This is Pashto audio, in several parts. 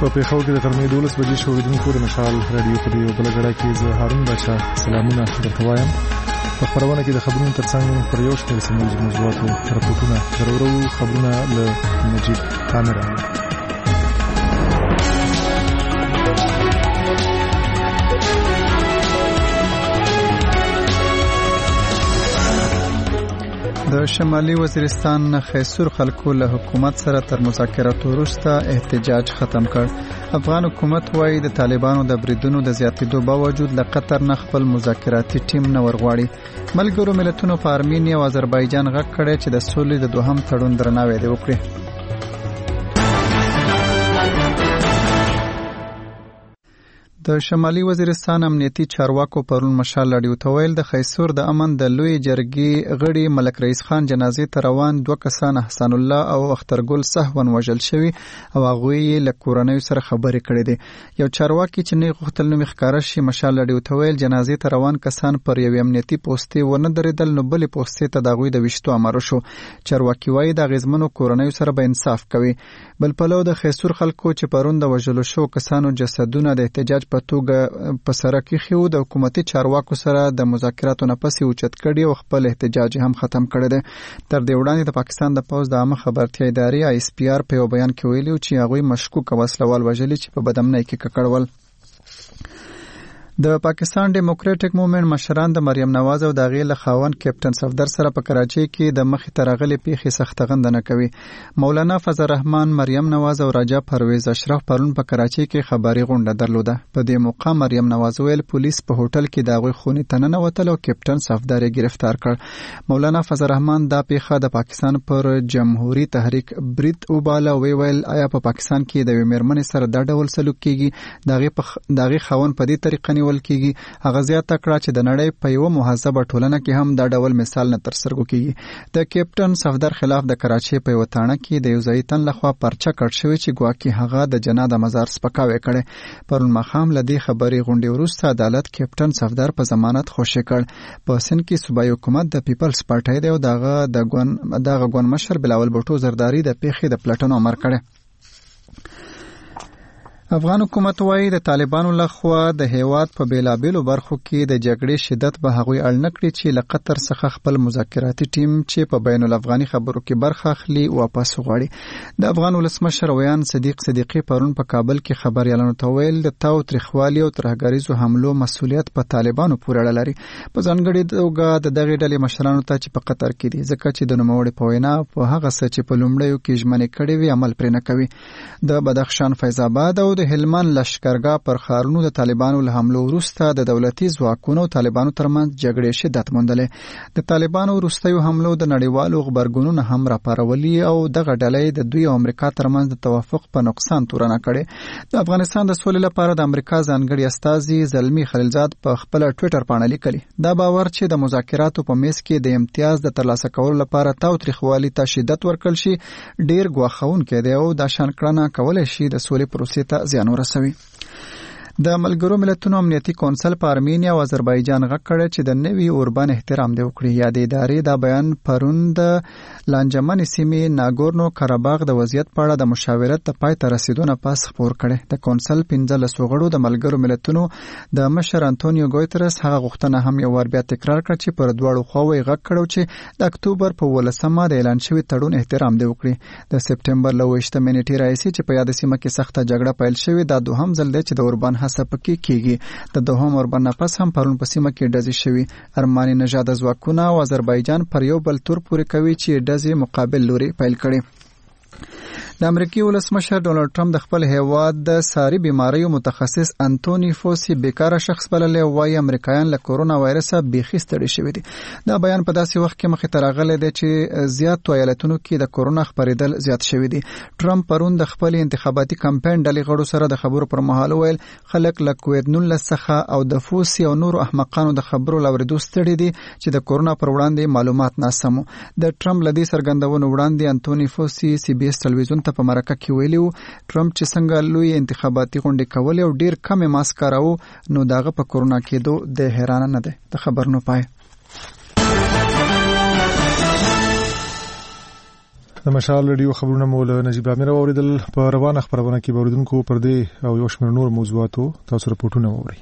په پیښور کې د غرمې 12 بجې شو اوریدونکو د مشال رادیو په یو بل غړا کې زه هارون بچا سلامونه درته وایم. په خبرونه کې د خبرونو ترڅنګ پر یو شمېر سیمه موضوعاتو راپورټونه ضروري خبرونه له نجیب کامرا. د شمالي وزیرستان خیسور خلکو له حکومت سره تر مذاکراتو وروسته احتجاج ختم کړ. افغان حکومت وايي د طالبانو د بریدونو د زیاتېدو باوجود له قطر نه خپل مذاکراتي ټیم نه ورغواړي. ملګرو ملتونو په ارمینیا او آذربایجان غږ کړی چې د سولې د دوهم تړون درناوی دی وکړي. د شمالي وزیرستان امنیتي چارواکو پرون مشال رادیو ته ویل د خیسور د امن د لوی جرګې غړي ملک رئیس خان جنازې ته روان 2 کسان حسن الله او اخترګل سهون وژل شوي او هغه یې له کورنۍ سره خبرې کړې دي. یو چارواکي چې نه غوښتل نوم ښکارا شي مشال رادیو ته ویل جنازې ته روان کسان پر یو امنیتي پوسټي ونه درېدل نو بلې پوسټي ته دغوی د وشتو امر شو. چارواکي وايي د غزمنو کورنۍ سره به انصاف کوي. بل پلو د خیسور خلکو چې پرون د وژلو شو کسانو جسدونه د احتجاج په توګه په سره کې خو د حکومتي چارواکو سره د مذاکراتو نه پسې اوچت کړي او خپل احتجاج هم ختم کړی دی. تر دې وړاندې د پاکستان د پوز د عامه خبرتیا ادارې ISPR په یو بیان کې ویلي چې هغوی مشکوک وسلوال وژلي چې په بدامنۍ کې ککړول. د پاکستان ډیموکراټک موومېنټ مشران د مریم نواز او د هغې له خاوند کیپټن صفدر سره په کراچۍ کې د مخې ته راغلې پیښې سخته غندنه کوي. مولانا فضل الرحمن، مریم نواز او راجا پرویز اشرف پرون په کراچۍ کې خبري غونډه درلوده. په دې موقع مریم نواز ویل پولیس په هوټل کې د هغوی خونې ته ننوتل او کیپټن صفدر یې گرفتار کړ. مولانا فضل الرحمن دا پیښه د پاکستان پر جمهوریت تحریک برید وباله او ویل آیا په پاکستان کې د یوې مېرمنې سره دا ډول سلوک کیږي؟ د هغې خاوند په دې طریقه کیږي. هغه زیاته کړه چې د نړۍ په یو مهذبه ټولنه کې هم دا ډول مثال نه تر سترګو کیږي. د کیپټن صفدر خلاف د کراچۍ په یو تاڼه کې د یو ځای تن لخوا پرچه کړ شوی چې ګواکې هغه د جناد مزار سپکاوی کړي. پرون ماښام له دې خبرې غونډې وروسته عدالت کیپټن صفدر په ضمانت خوشی کړ. په سند کې صوبایي حکومت د پیپلز پارټي دی او دغه ګوند مشر بلاول بوټو زرداری د پیښې د پلټنو امر کړی. افغان حکومت وايي د طالبانو لخوا د هیواد په بیلابیلو برخو کې د جګړې شدت به هغوی اړ نه کړي چې له قطر څخه خپل مذاکراتي ټیم چې په بین الافغاني خبرو کې برخه اخلي واپس وغواړي. د افغان ولسمشر ویان صدیق صدیقی پرون په کابل کې خبريالانو ته ویل د تاو تریخوالي او ترهګریزو حملو مسؤلیت په طالبانو پورې اړه لري. په ځانګړي توګه د دغې ډلې مشرانو ته چې په قطر کې دي ځکه چې د نوموړي په وینا په هغه څه چې په لومړیو کې ژمنې کړې وي عمل پرې نه کوي. د بدخشان فیض آباد او د هلمند لشکرګاه پر ښارونو د طالبانو له حملو وروسته د دولتي ځواکونو او طالبانو ترمنځ جګړې شدت موندلې. د طالبانو وروستیو حملو د نړیوالو غبرګونونو هم راپارولي او دغه ډلې د دوی او امریکا ترمنځ د توافق په نقصان تورنه کړي. د افغانستان د سولې لپاره د امریکا ځانګړي استازي زلمی خلیلزاد په خپل ټوئیټر باندې لیکلي دا باور چې د مذاکراتو په میز کې د امتیاز د ترلاسه کولو لپاره تاوتریخوالي ته شدت ورکړل شي ډیر ګواښونکی دی او دا شان کړنه کولای شي د سولې پروسې ته زیان ورسوي. د ملګرو ملتونو امنیتي کونسل په ارمینیا او آذربایجان غږ کړی چې د نوي اوربان احترام دی وکړي. یادې ادارې دا بیان پرون د لانجمن سیمې ناګورنو کاراباغ د وضعیت په اړه د مشاورت د پای ته رسیدو نه پس خپور کړي. د کونسل 15 غړو د ملګرو ملتونو د مشر انټونیو ګوترس هغه غوښتنه هم یو ور بیا تکرار کړ چې پر دواړو خواوې غږ کړو چې د اکتوبر په 18مه د اعلان شوی تړون احترام دی وکړي. د سپټمبر له 28 نیټې راځي چې په یاد سیمه کې سخته جګړه پیل شوې دا دوهم ځل دی چې د اوربان پکې کېږي. د دوهم اوربان نه پس هم پرون په سیمه کې ډزې شوي. ارماني نژاده ځواکونه او آذربایجان پر یو بل تور پورې کوي چې ډزې مقابل لوري پیل کړي. د امریکای ولسمشر ډونالد ټرمپ د خپل هیواد د ساري بیماریو متخصص انټونی فوسی بیکاره شخص بللی وایي امریکایان له کورونا وایرسه بیخي ستړي شوي دي. دا بیان په داسې وخت کې مخې ته راغلی دی چې زیاتو ایالتونو کې د کورونا خپرېدل زیات شوي دي. ټرمپ پرون د خپل انتخاباتي کمپاین ډلې غړو سره د خبرو پر مهال ویل خلک له کووید-19 څخه او د فوسی او نورو احمقانو د خبرو له اورېدو ستړي دي چې د کورونا پر وړاندې معلومات ناسمو. د ټرمپ له دې څرګندونو وړاندې انټونی فوسی CBS ټلویزیون په مرکه کې ویلي وو ټرمپ چې څنګه لوی انتخاباتي غونډې کولې او ډیر کم ماسک کاراوه نو داغه په کورونا کېدو د حیرانه نه ده. د خبرونو پای د مشال رادیو خبرونه مو له نجیب امیر اوریدل. په روانه خبرونه کې اوریدونکو پر دې او یو شمېر نور موضوعاتو تاسو راپورټونه ووري.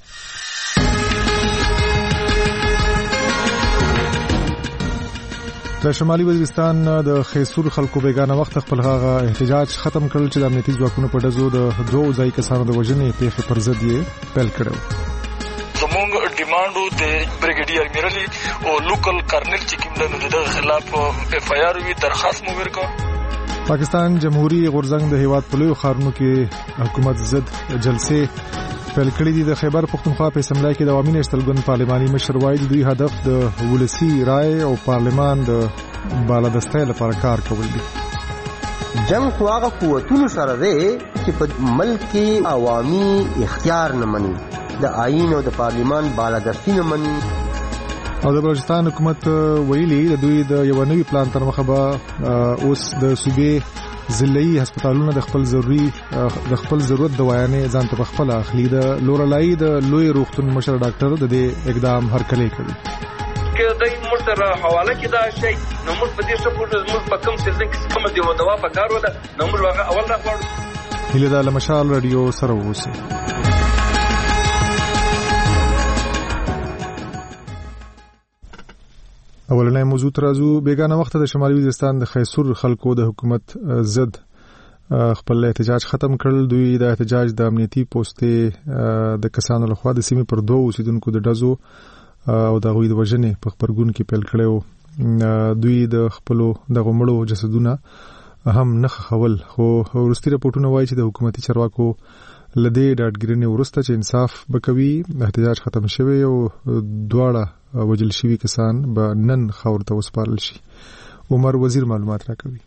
د شمالي وزیرستان د خیسور خلکو بیگانه وخت خپل هغه احتجاج ختم کړل چې د امنیتي ځواکونو په ډزو د دوه ځای کسانو د وژنې پیښې پر ضد یې پیل کړو. زمونږ ډیمانډو د بریګیډیر میرلی او لوکل کرنل چې کوم د خلاف اف آی آر وی درخواست مو ورکړ. پاکستان جمهوریت غورځنګ د هیواد په لویو ښارونو کې حکومت ضد جلسې پیل کړې دي. د خیبر پښتونخوا په اسمبلی کې د عوامي نشتلګون پارلماني مشر وایي دوی هدف د ولسی رائے او پارلمان د بالادستۍ لپاره کار کول دي. جنگ خو هغه قوتونو سره دی چې په ملک کې عوامي اختیار نه مني، د آئین او د پارلمان بالادستی نه مني. او د بلوچستان حکومت ویلي د دوی د یو نوي پلان تر مخه به اوس د صوبې ضلعي هسپتالونه د خپل ضرورت دوايانې ځان ته خپل اخلي. د لورلای د لوی روغتون مشر ډاکټر د دې اقدام هرکلی کوي. که دای موږ سره حواله کې دا شي نو موږ په دې څه پوهه موږ په کوم څه کې کوم دی و دوا په کار ولا نو موږ هغه اول راغړو. هله د مشال رادیو سره اوسه. اولنې موضوع ترازو بیگانه وخت د شمالي وزیرستان د خیسور خلکو د حکومت ضد خپل احتجاج ختم کړل. دوی د احتجاج د امنیتي پوسټې د کسانو لخوا د سیمې پر دوه اوسیدونکو د ډزو او د غوي د وژنې په خبرګون کې پیل کړو. دوی د خپل د غمړو جسدونه هم نه خول، خو ورستي راپورټونه وایي چې د حکومتي چارواکو لدې ډاډګرنې ورسته چې انصاف بکوي احتجاج ختم شوی او دواړه وجل شوی کسان به نن خاور ته وسپارل شي. عمر وزیر معلومات راکوي.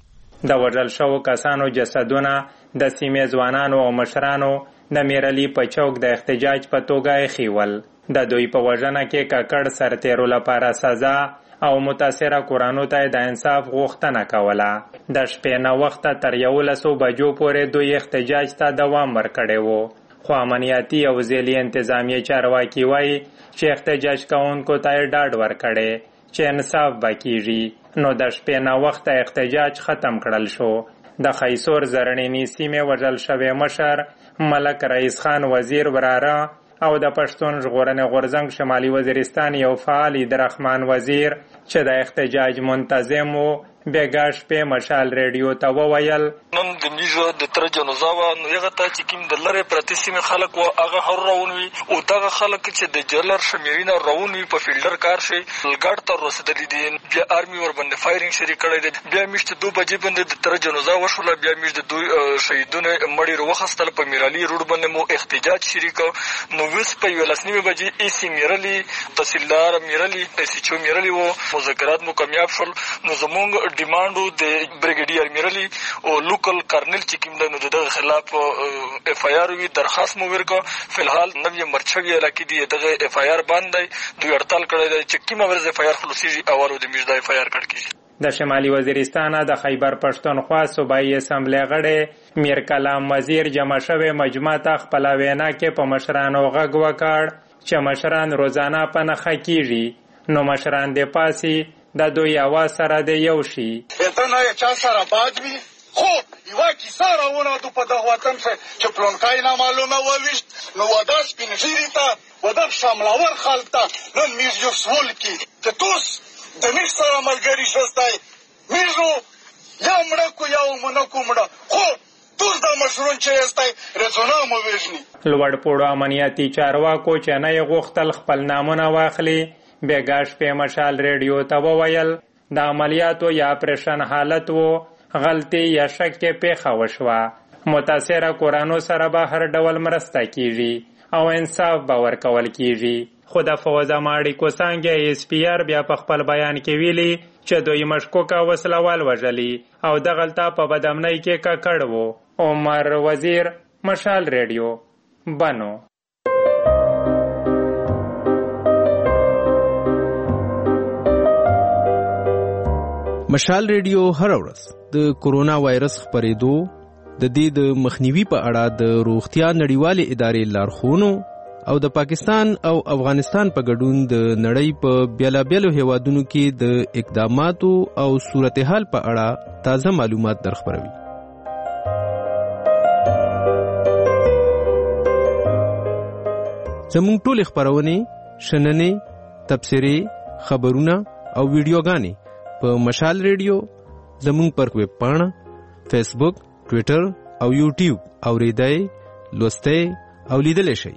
د وژل شوو کسانو جسدونه د سیمې ځوانانو او مشرانو د میرلی په چوک د احتجاج په توګه خېول. د دوی په وژنه کې ککړ سرتیرو لپاره سزا او متاثره کورانو ته د انصاف غوښتنه کوله. د شپې نه وخته تر 11 بجو پورې دوی احتجاج ته دوام ورکړی و، خو امنیتي او ځایي انتظامیه چارواکي وایي چې احتجاج کوونکو ته ډاډ ورکړی چې انصاف به کیږي. نو د شپې نه وخته احتجاج ختم کړل شو. د خیسور زرنینی سیمې وژل شوی مشر ملک رئیس خان وزیر وراره او د پښتون ژغورنې غورځنګ شمالي وزیرستان یو فعال درخمان وزیر چې د احتجاج منتظم وو بیګاش په مشال رادیو ته وویل نن د میزه د تر جنازه نو هغه ته چې کوم د لری پرتی سیمه خلک او هغه هر راونوي او دغه خلک چې د جلر شمیرینه راونوي په فیلډر کار شي لګړ تر رسیدلی دي. بیا آرمي ور باندې فایرینګ شری کړی دی. بیا میشته 2 بجې باندې د تر جنازه وشوله. بیا میشته دوی شهیدونه مړی وروخستل په میرالي روډ باندې مو احتجاج شری کو. نو وس په 11 بجې ایسی میرالي تحصیلدار میرالي ایسی میرالي وو مذاکرات مو کامیاب شول. نو زمونږ ډیمانډو د بریګیډیر میرلی او لوکل کرنل چې کوم د دغه خلاف اف آی آر وی درخواست مو ورکړ. فلحال نوې مرچوي علاقې دی دغه اف آی آر باندې دوی هړتال کړی دی چې کومه ورځ اف آی آر خلاصيږي اولو د میژده اف آی آر کړ کیږي. د شمالي وزیرستان د خیبر پښتونخوا صوبایي اسمبلی غړي میر کلام وزیر جمع شوی مجمع ته خپل وینا کې په مشرانو غږ وکړ چې مشران روزانه په نخښه کیږي نو مشران د پاسي د دوی اواز سره د یو شي. ته نه چا سره باج وي خو یو کیسه راونه د په دغه وطن چې پلونکای نه معلومه وویشت نو ودا سپینږیري ته ودا شاملاور خلک ته نن میز یو سوال کی چې توس د میز سره ملګری شستای میزو یا مړه کو یا مونږ کو مړه خو توس د مشرون چې استای رزونه مو وژني. لوړ پوړو امنیتي چارواکو چې نه غوښتل خپل نامونه واخلي بیګاش په مشال رادیو ته وویل د عملیاتو یا اپریشن حالت وو غلطي یا شک کې پیښه وشوه. متاثره کورانو سره به هر ډول مرسته کیږي او انصاف به ورکول کیږي. خو د فوزا ماړي کوسانګي اس پی آر بیا په خپل بیان کې ویلي چې دوی مشکوکه وسلوال وژلي او د غلطه په بدامنۍ کې ککړ وو. عمر وزیر مشال رادیو بنو. مشال رادیو هر ورځ د کورونا وایرس خپرېدو د دې د مخنیوي په اړه د روغتیا نړیوالې ادارې لارښوونو او د پاکستان او افغانستان په ګډون د نړۍ په بیلابیلو هیوادونو کې د اقداماتو او صورتحال په اړه تازه معلومات درخبروي. زموږ ټول خبرونه، شننې، تبصرې، خبرونه او ویډیوګانې په مشال ریډیو، زموږ پر ویب پاڼه، فیسبوک، ټویټر او یوټیوب اوریدای، لوستای او لیدلای شئ.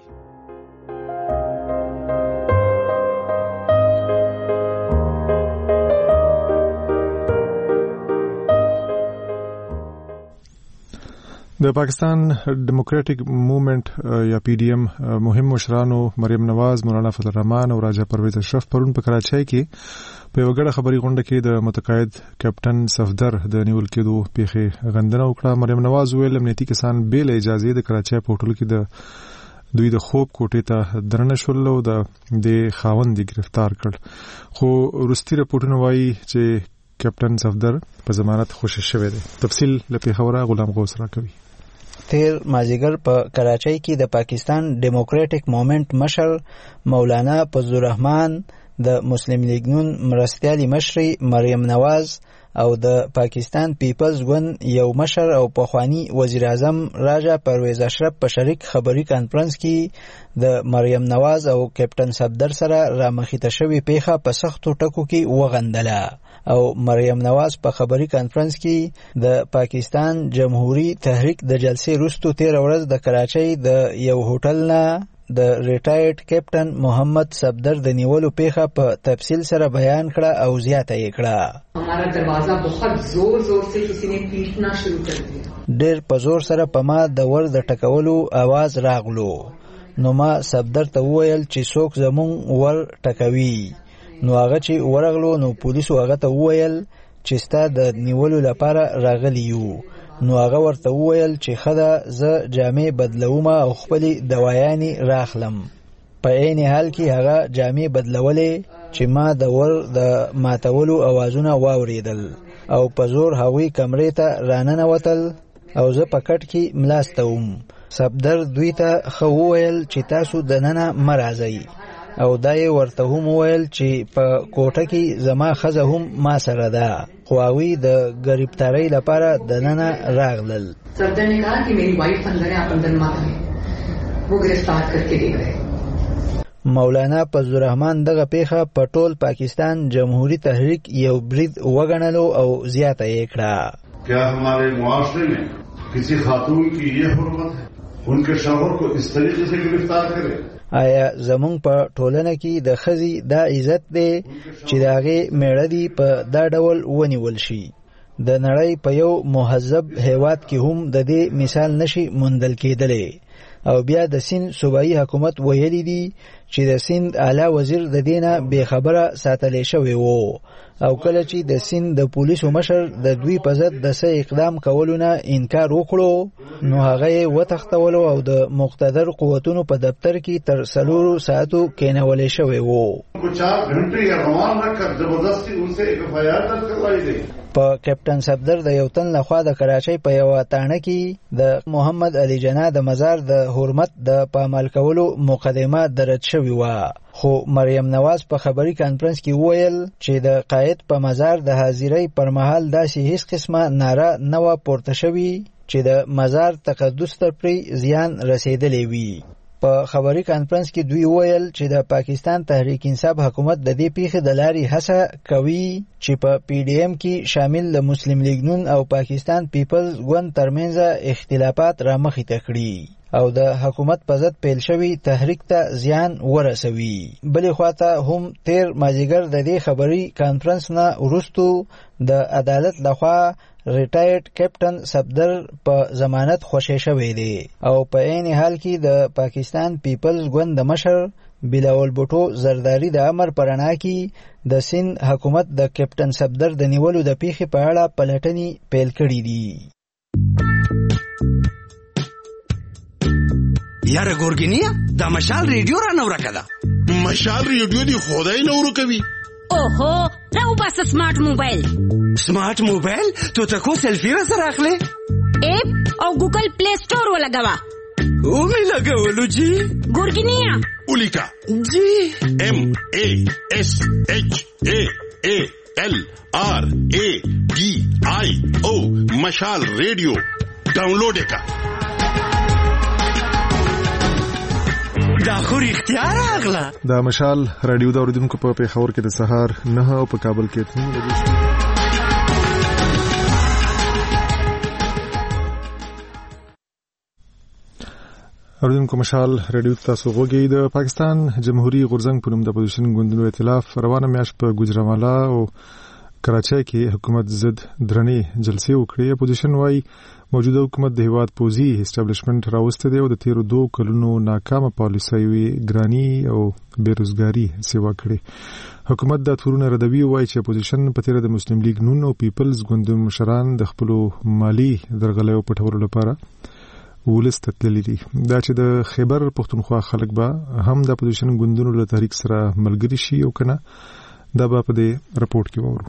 د پاکستان ډیموکراټک موومېنټ یا پی ډی ایم مهم مشرانو مریم نواز، مولانا فضل الرحمن او راجا پرویز اشرف پرون په کراچۍ کې په یو غړ خبري غونډه کې د متقاعد کیپټن صفدر د نیول کېدو پیښې غندنه وکړه. مریم نواز ویل امنیتي کسان بل اجازه د کراچۍ په هوټل کې د دوی د خوب کوټې ته درنه شول او د خاوند گرفتار کړ. خو وروستي رپورټونه وایي چې کیپټن صفدر په ضمانت خوشی شوی دی. تفصیل له پیښوره غلام غوث راکوي. تیر مازیګر په کراچۍ کې د پاکستان ډیموکراټک موومېنټ مشر مولانا فضل الرحمن، د مسلم لیگ نون مرستیالي مشري مریم نواز او د پاکستان پیپلز ګوند یو مشر او پخوانی وزیر اعظم راجا پرویز اشرف په شریک خبري کانفرنس کې د مریم نواز او کیپټن صفدر سره رامخیته شوې پیښه په سختو ټکو کې وغندله او مریم نواز په خبري کانفرنس کې د پاکستان جمهوریت تحریک د جلسې وروسته 13 ورځ د کراچۍ د یو هوټل نه د ریټایرډ کیپټن محمد صفدر د نیولو پیښه په تفصیل سره بیان کړه او زیاته یې کړه. हमारा दरवाजा बहुत जोर जोर से किसी ने पीटना शुरू कर दिया. ډېر په زور سره په ما د ور د ټکولو आवाज راغلو. نو ما صفدر ته وویل چې څوک زمون ور ټکوي. نو هغه چې ورغلو نو پولیسو هغه ته وویل چې ستا د نیولو لپاره راغلی یو. نو هغه ورته وویل چې خدا زه جامې بدلوم او خپل دوايانې راخلم. په عین حال کې هغه جامې بدلولې چې ما د ور د ماتولو اوازونه واوریدل او په زور هغوی کمرې ته راننوتل او زه په کټ کې ملاستوم. صفدر دوی ته خو وویل چې تاسو د ننه مرازئ او دای ورته هم وویل چې په کوټه کې زما خزه هم ما سره ده. خو هغوی د ګرفتارۍ لپاره د ننه راغلل. صفدر نے کہا کہ میری وائف اندر ہے، آپ اندر مت آئیں، وہ گرفتار کر کے لے گئے. مولانا فضل الرحمن دغه پیښه په ټول پاکستان جمهوریت تحریک یو برید وګڼلو او زیاته یې کړه. کیا ہمارے معاشرے میں کسی خاتون کی یہ حرمت ہے ان کے شوہر کو اس طریقے سے گرفتار کرے؟ آیا زمونږ په ټولنه کې د ښځې دا عزت دی چې د هغې میړه دي په دا ډول ونیول شي؟ د نړۍ په یو مهذب هیواد کې هم د دې مثال نشي موندل کېدلی. او بیا د سیند صوبایي حکومت ویلي دي چې د سیند اعلی وزیر د دینه بې خبره ساتلی شوی وو او کله چې د سیند د پولیسو مشر د دوی په ضد د څه اقدام کولو نه انکار وکړو نو هغه یې وتښتولو او د مقتدر قوتونو په دفتر کې تر 4 ساعتو کېنولی شوی وو. په کیپټن صفدر د یو تن لخوا د کراچۍ په یو تانه کې د محمد علي جناح د مزار د حرمت د پامال کولو مقدمه درج شوی و. خو مریم نواز په خبري کانفرنس کې وویل چې د قائد په مزار د حاضرۍ پر مهال داسې هیڅ قسمه ناره نه و پورته شوی چې د مزار تقدس ته پرې زیان رسیدلی وي. په خبري کانفرنس کې دوی وویل چې د پاکستان تحریک انصاف حکومت د دې پیښې د لارې هڅه کوي چې په پی ډی ایم کې شامل د مسلم لیگ نون او پاکستان پیپلز ګوند ترمنځ اختلافات رامخته کړي او د حکومت په ضد پیل شوی تحریک ته زیان ورسوي. بلې خواته هم تیر مازیګر د دې خبري کانفرنس نه وروسته د عدالت لخوا ریټایرډ کیپټن صفدر په ضمانت خوشی شوی دی او په عین حال کې د پاکستان پیپلز ګوند د مشر بلاول بوټو زرداری د امر پرانا کې د سند حکومت د کیپټن صفدر د نیولو د پیښې په اړه پلټنې پیل کړې دي. یاره ګورګینیا دا مشال ریډیو را نو راکړه. مشال ریډیو دی خدای نو ورکوي. اوهو راو بس سمارټ موبایل. سمارټ موبایل تو تکو سیلفی را سره اخلي؟ اپ او ګوګل پلی سٹور ولګوا. او می لګولو جی ګورګینیا ولیکا جی MASHALRADIO مشال ریډیو ډاونلوډ کا دا خو اختیار اغلا دا مشال رادیو د اوریدونکو په پیښور کې د سهار 9 او په کابل کې 3 بجې اوریدونکو مشال رادیو تاسو غوږی د پاکستان جمهوریت غورځنګ په نوم د اپوزیشن ګوندونو ائتلاف روانه میاشت په ګوجرانوالا او کراچۍ کې حکومت ضد درنې جلسې وکړې. اپوزیشن وايي موجوده حکومت د هیواد پوزي اسټابلیشمنت راوسته دی او د تیرو 2 کلونو ناکامه پالیسۍ ګرانی او بیروزګاری سیوا کړې. حکومت د تورونه ردوي وايي چې اپوزیشن په تیر د مسلم لیگ نون او پیپلز ګوندونو مشران د خپل مالی درغلیو پټولو لپاره ولست تللی دي. دا چې د خیبر پښتونخوا خلک به هم د اپوزیشن ګوندونو له تحریک سره ملګری شي او کنه دا به په دې رپورت کې وورو.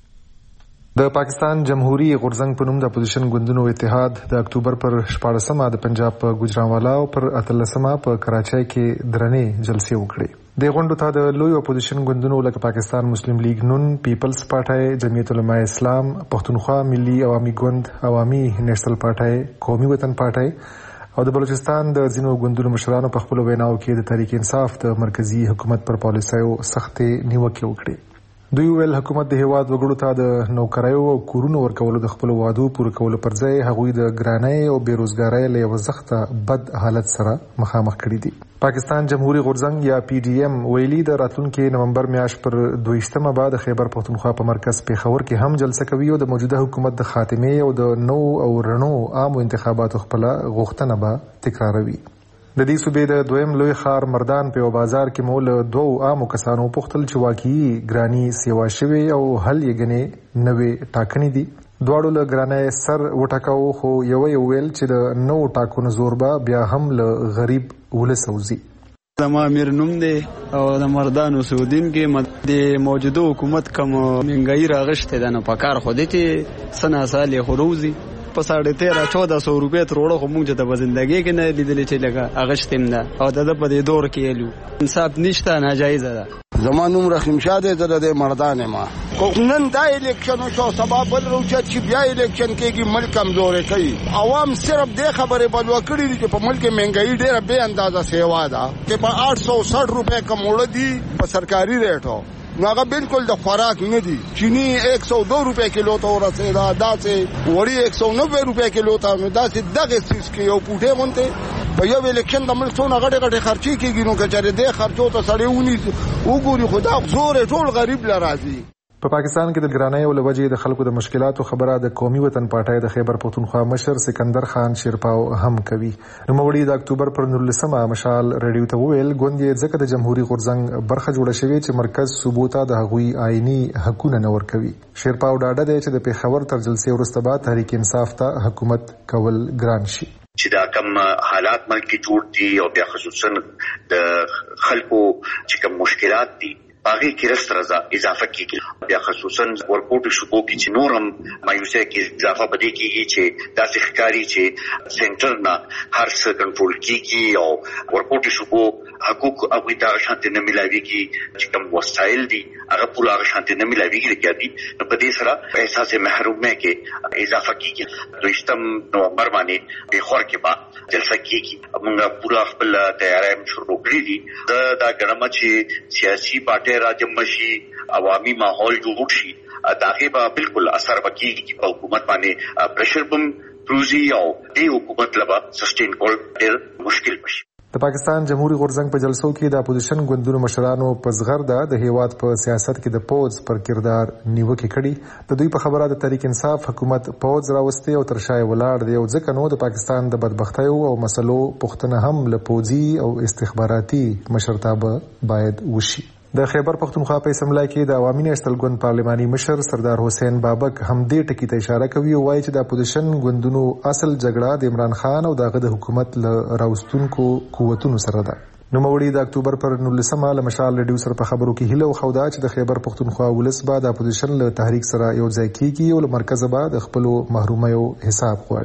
د پاکستان جمهوریت غورځنګ په نوم د اپوزیشن ګوندونو اتحاد د اکتوبر پر 14مه د پنجاب په ګوجرانوالا او پر 18مه په کراچۍ کې درنې جلسې وکړې. د غونډو ته د لوی اپوزیشن ګوندونو لکه پاکستان مسلم لیگ نون، پیپلز پارټي، جمعیت علماء اسلام، پښتونخوا ملي عوامي ګوند، عوامي نیشنل پارټي، قومي وطن پارټي او د بلوچستان د ځینو ګوندونو مشرانو په خپل ویناو کې د تحریک انصاف د مرکزی حکومت پر پالیسیو سختې نیوکې وکړې. دوی ویل حکومت د هیواد وګړو ته د نوکریو او کورونو ورکولو د خپل وعدو پوره کولو پر ځای هغوی د ګرانۍ او بیروزګارۍ له یو سخته بد حالت سره مخامخ کړي دي. پاکستان جمهوریت غورځنګ یا PDM ویلي د راتلونکي نومبر میاشت پر 22مه بعد خیبر پښتونخوا په مرکز پیښور کې هم جلسه کوي او د موجوده حکومت د خاتمه او د نو او رڼو عامو انتخاباتو خپل غوښتنه به تکراروي. د دې صوبې د دویم لوی ښار مردان په بازار کې مول 2 عامو کسانو پوښتل چې واقعي ګرانی سیوا شوی او حل یې غنې نوې ټاکنې دي. دواړو له ګرانۍ سر وټکاو خو یو ویل چې د نو ټاکنو زوربا بیا هم له غریب ولسوزي. زما امیر نوم دی او د مردان اوسودین کې د موجوده حکومت کوم منګای راغشته ده نو پکار خو دې سنا سال خروزي په 13-1400 روپے تروړو خو موږ ته په ژوندۍ کې نه لیدل چې لګه اغشتم نه او د په دې دور کې یلو انصاف نشته ناجایز ده. زمانوم رحیم شاده زره د مردان ما کونن دا الیکشن شو سبب بل روچت چې بیا الیکشن کېږي ملک کمزور کوي. عوام صرف د خبره بل وکړي چې په ملک مهنګای ډیره به اندازه سیوا ده چې په 860 روپے کموړ دي په سرکاري ریټو ناغه بالکل د خوراک نه دي. چینی 102 روپے کیلو ته ورسېدا داسې وړي 190 روپے کیلو ته نو داسې دغه سیس کې یو پوټه مونته په یو الیکشن د ملک څونه غټه خرچي کیږي نو کچره د خرچو ته سړی ونی وګوري خدا زور ټول غریب لراځي. په پاکستان کې د ګرانۍ او لوجې د خلکو د مشکلاتو خبره د قومي وطن پارټي د خیبر پښتونخوا مشر سکندر خان شیرپاو هم کوي. نوموړي د اکتوبر پر 19مه مشال رادیو ته ویل ګوندې ځکه د جمهوریت غورځنګ برخه جوړه شوې چې مرکز صوبو ته د هغوی آئینی حقونه نه ورکوي. شیرپاو ډاډه دی چې د پیښور تر جلسې وروسته بعد تحریک انصاف ته حکومت کول ګران شي. چې دا کم حالات ملک کې جوړ دي او بیا خصوصا د خلکو چې کوم مشکلات دي باغی کې رسره اضافه کیږي. بیا خصوصا ورکوټ شوبو کې چې نورم مایوسه کې اضافه بده کیږي چې داسې ښکاری چې سنټر نه هر څه کنټرول کیږي او ورکوټ شوبو حقوق او د شانتي نه ملاويږي چې کوم وسایل دي هغه پوره شانتي نه ملاويږي لکه نو په دې سره احساس محرومه کې اضافه کیږي. 2 نومبر باندې په خور کې با جلسه کیږي. موږ پوره خپل تیاری شروع کړی دي. دا ګرامه چې سیاسي پارټي راجمشي عوامي ماحول جوړ شي داغه به بالکل اثر وکړي په حکومت باندې پریشر بم پروزي او دې حکومت لپاره سسټین کول ډېر مشکل شي. د پاکستان جمهوریت غورځنګ په جلسو کې د اپوزیشن ګوندونو مشرانو په زغرده د هیواد په سیاست کې د پوز پر کردار نیوکه کړي. د دوی په خبره د تحریک انصاف حکومت پوز راوستي او تر شای ولاړ دی او ځکه نو د پاکستان د بدبختیو او مسلو پښتنه هم له پوزي او استخباراتي مشرتابه باید وشي. د خیبر پښتونخوا په اسمبلی کې د عوامي نیشنل ګوند پارلماني مشر سردار حسین بابک هم دې ټکي ته اشاره کوي او وایي چې د اپوزیشن ګوندونو اصل جګړه د عمران خان او دغه د حکومت له راوستونکو قوتونو سره ده. نوموړي د اکتوبر پر 19مه له مشال رادیو سره په خبرو کې هیله وخوده چې د خیبر پښتونخوا ولس به د اپوزیشن له تحریک سره یو ځای کیږي او له مرکز به د خپل محرومیو حساب غواړي.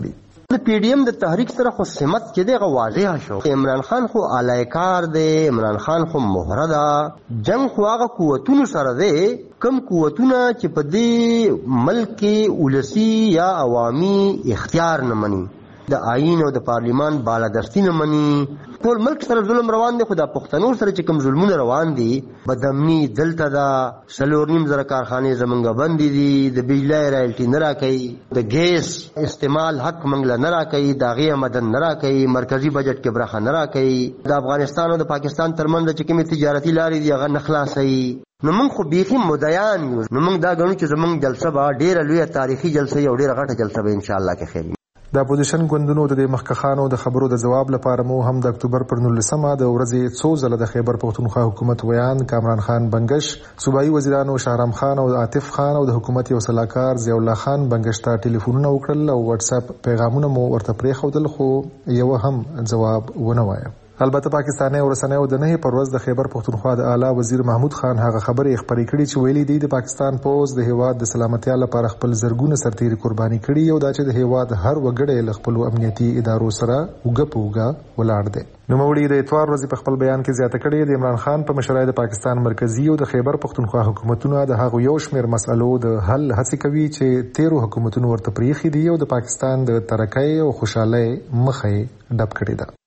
د پی ډی ایم د تحریک سره خو سمت چې دی واضح شو. عمران خان خو علایکار دی، عمران خان خو مهره ده. جنگ خو هغه قوتونو سره دی کم قوتونه چې په دې ملک کې ولسی یا عوامي اختیار نه مني، د آئین او د پارلیمان بالادستی نه مني. ټول ملک سره ظلم روان دی، خو د پښتنو سره چې کوم ظلمونه روان دي، بدامني دلته ده، 4.5 کارخانې زمونږ بندې دي، د بجلی رایلټي نه راکوي، د ګیس استعمال حق موږ له نه راکوي، د هغې آمدن نه راکوي، مرکزي بجټ کې برخه نه راکوي، د افغانستان او د پاکستان ترمنځ چې کومې تجارتي لارې دي هغه نه خلاصوي. نو موږ خو بیخي مدعیان یو. نو موږ دا ګڼو چې زموږ جلسه به ډېره لویه تاریخي جلسه او ډېره غټه جلسه به انشاءالله کې خیر. د اپوزیشن ګوندونو د مخکخانو د خبرو د جواب لپاره مو هم د اکتوبر پر 19مه د ورځې څو ځله د خیبر پختونخوا حکومت ویان کامران خان بنگش، صوبایي وزیرانو شهرام خان او عاطف خان او د حکومت یو صلاحکار ضیاء الله خان بنگش ته ټلیفونونه وکړل او واتس اپ پیغامونه مو ورته پرېښودل، خو یو هم جواب ونه وایه. البته پاکستاني ورسنیو د نه پر ورځ د خیبر پختونخوا د اعلی وزیر محمود خان هغه خبرې خبرې کړې چې ویلي دی د پاکستان پوز د هیواد د سلامتیا لپاره خپل زرګونه سرتیري قرباني کړي او دا چې د هیواد هر وګړی له خپل امنیتي ادارو سره وګه په وګه ولاړ دی. نوموړي د اتوار ورځې په خپل بیان کې زیاته کړې د عمران خان په مشرۍ د پاکستان مرکزی او د خیبر پختونخوا حکومتونو د هغو یو شمېر مسألو د حل هڅې کوي چې 13 حکومتونو ورته پریښي دي او د پاکستان د ترقۍ او خوشحالۍ مخه ډب کړې ده.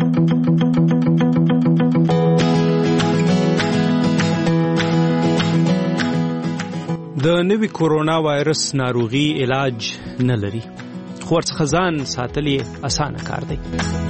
د نوي کورونا وایرس ناروغي علاج نه لري، خو ورڅخه ځان ساتل یې اسانه کار دی.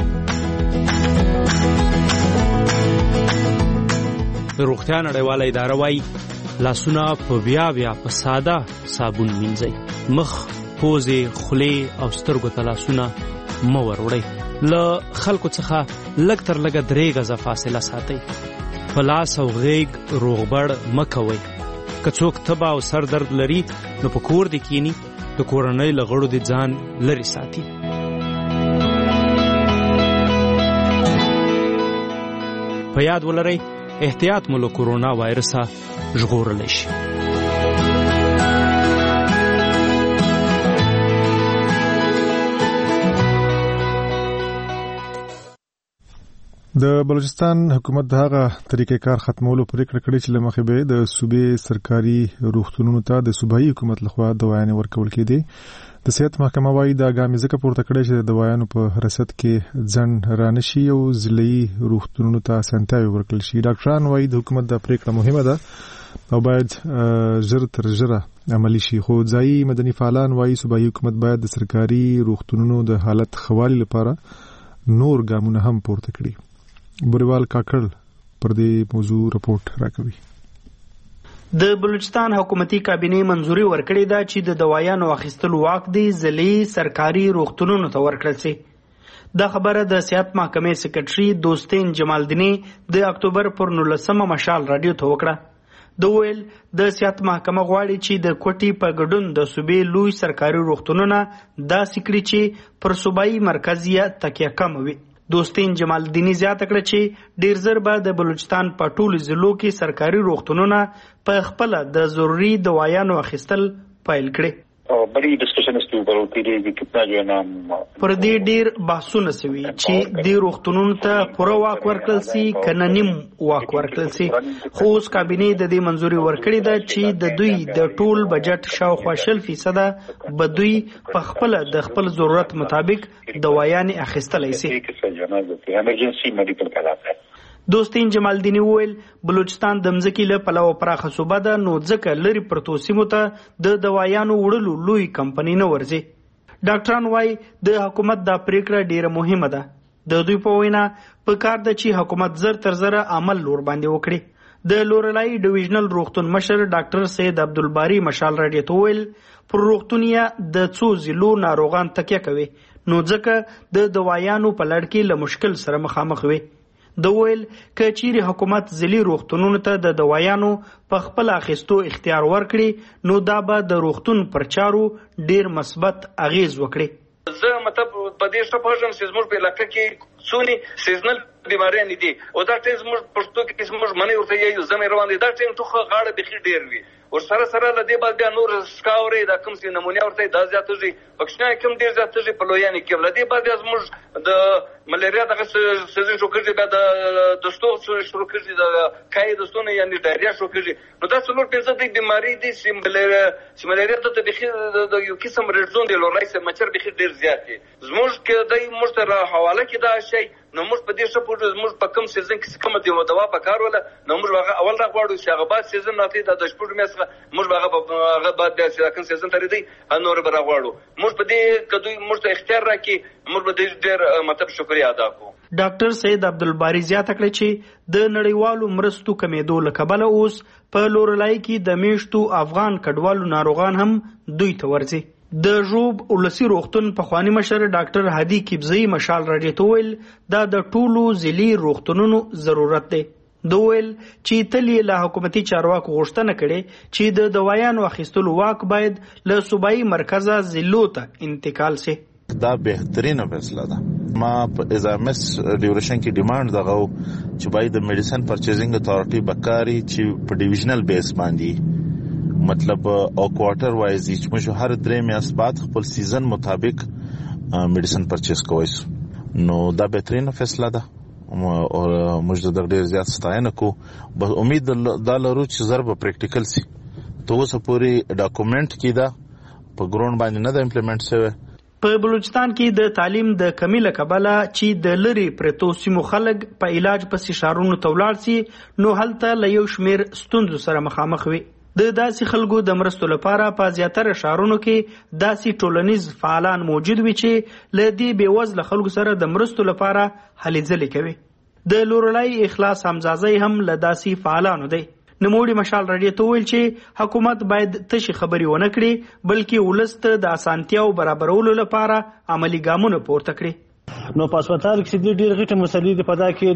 د روغتیا نړیواله اداره وایي لاسونه په بیا په ساده صابون مینځئ، مخ، پوزې، خولې او سترګو ته لاسونه مه وروړئ، له خلکو څخه لږ تر لږه 3 غزه فاصله ساتئ، په لاس او غیږ روغبړ مه کوئ. که څوک تبه او سر درد لري نو په کور دې کینی، د کورنۍ له غړو دې ځان لرې ساتي. په یاد ولرئ احتیاط مو له کورونا وایرسه ژغورلی شي. د بلوچستان حکومت د هغه طریقې کار ختمولو پریکړه کړې چې لمخې به د صوبې سرکاري روغتونونو ته د صوبایي حکومت لخوا دوايانې ورکول کېدې. د صحت محکمه وايي دا ګامې ځکه پورته کړې چې د دوايانو په رسد کې ځنډ رانشي او ضلعي روغتونونو ته اسانتیاوې ورکړل شي. ډاکټران وايي د حکومت دا پریکړه مهمه ده او باید ژر تر ژره عملي شي، خو ځایي مدني فعالان وايي صوبایي حکومت باید د سرکاري روغتونونو د حالت خوالي لپاره نور ګامونه هم پورته کړي. بوریوال کاکړ پر دې موضوع رپورت راکوي. د بلوچستان حکومتي کابینې منځوري ورکړې ده چې د دوايانو اخیستلو واک دی ضلعي سرکاري روغتونونو ته ورکړل شي. دا خبره د صحت محکمې سکرټري دوستین جمالدیني د اکتوبر پر 19مه مشال رادیو ته وکړه. د ویل د صحت محکمه غواړي چې د کوټي په ګډون د صوبې لوی سرکاري روغتونونه داسې کړي چې پر صوبایي مرکز یې تکیه کم وي. دوستین جمالدینی زیاته کړه چې ډیر زر به د بلوچستان په ټولو ضلعو کې سرکاري روغتونونه په خپل د ضروري دوايانو اخیستل پیل کړي. बड़ी डिस्कशन इसके ऊपर होती रही कि कितना जो है ना پر دې ډیر بحثونه سوي چې د روغتونونو ته پوره واک ورکړل سي کنه نیم واک ورکړل سي، خو اوس کابینې د دې منځوري ورکړې ده چې د دوی د ټول بجټ شاوخوا 0% به دوی په خپل د خپل ضرورت مطابق دوايانې اخیستلی سي. ایمرجنسي میډیکل کالات ہے. دوستین جمالدینی ویل بلوچستان د مځکې له پلوه پراخه صوبه ده، نو ځکه لري پرتو سیمو ته د دوايانو وړلو لوی کمپنۍ نه ورځي. ډاکټران وایي د حکومت دا پریکړه ډیره مهمه ده. د دوی په وینا په کار ده چې حکومت زر تر زره عمل لور باندې وکړي. د لورلای ډیویژنل روغتون مشر ډاکټر سید عبدالباری مشال رادیو ته ویل پر روغتونیا د څو ضلعو ناروغان تکیه کوي، نو ځکه د دوايانو په لړ کې له مشکل سره مخامخ وي. د ویل که چیرې حکومت ضلعي روغتونونو ته د دوايانو په خپل اخیستو اختیار ورکړي نو دا به د روغتون پر چارو ډیر مثبت اغیز وکړي. زه مطلب په دې څه پوهېږم چې زموږ په علاقه کې څونې سیزنل بیماریانې دي او دا ټیم زموږ پښتو کې زموږ منی ورته یو زمې روان دي، دا ټیم ټوخه غاړه بېخي ډېر وي ورسره سره له دې بعد بیا نور سکاورې دا کوم څه نمونه ورته دا زیاتېږي پښتنه کوم ډیر زیاتېږي په لویانې کې له دې بعد بیا زموږ د ملیریا دغه سیزن شو کېږي بیا د دستور شروع کېږي د کای دستونه یعنی ډایریا شروع کېږي نو دا څلور پنځه د بیماری دي چې ملیریا ته بخي د یو قسم رډزون دی لورای سره مچر بخي ډیر زیات دي زموږ کې د مشتره حواله کې دا شی نو موږ په دې شپه موږ په کوم سیزن کې کوم دی دوا په کار ولا نو موږ اول را غواړو چې هغه بعد سیزن ناتي د شپږ میاشتې موږ هغه بعد بیا چې کوم سیزن ترې دی نور به را غواړو موږ په دې کدوې موږ ته اختیار راکړي موږ به ډېر مطلب شکریا ادا کوو. ډاکټر سید عبدالباری زیاته کړې چې د نړیوالو مرستو کمیدو له کبله اوس په لورلای کې د میشتو افغان کډوالو ناروغان هم دوی ته ورځي. د ژوب ولسی روغتون پخوانی مشر ډاکټر هادي کیبزی مشال راډیو ته ویل دا د ټولو ځلي روغتونونو ضرورت دی. دویل چې تلی له حکومتي چارواکو غوښتنه کړي چې د دوايانو اخیستلو واک باید له صوبایي مرکزه ضلعو ته انتقال شي. دا بهترینه فیصله ده. ما په ازامس ډیوریشن کې ډیماند دغه چې باید د میډیسن پرچیزینګ اتھارټي بکاري چې په ډیویژنل بیس باندې مطلب او کوارټر وایز چې موږ هر درې میاشتې بعد خپل سیزن مطابق میډیسن پرچیز کوو نو دا بهترینه فیصله ده او موږ د ډېر زیات ستاینه کوو بس امید دا لرو چې ضرب پریکټیکل سي ته اوس پورې ډاکومنټ کې دا په ګراوند باندې نه د امپلیمنٹ شوی. په بلوچستان کې د تعلیم د کمی له کبله چې د لری پرتو سیمو خلک په علاج پسې شارونو ته ولاړ سي نو هلته له یو شمیر ستونزو سره مخامخ وي. د داسې خلکو د مرستو لپاره په زیاتره شهرونو کې داسې ټولنیز فعالان موجود وي چې له دې بېوزله خلکو سره د مرستو لپاره هلې ځلې کوي. د لورلای اخلاص حمزازی هم له داسې فعالانو دی. نوموړي مشال راډیو ته ویل چې حکومت باید تشې خبرې ونه کړي بلکې ولس ته د اسانتیاو برابرولو لپاره عملي ګامونه پورته کړي. نو په هسپتال کې د ډېر غټه مسلې د پدا کې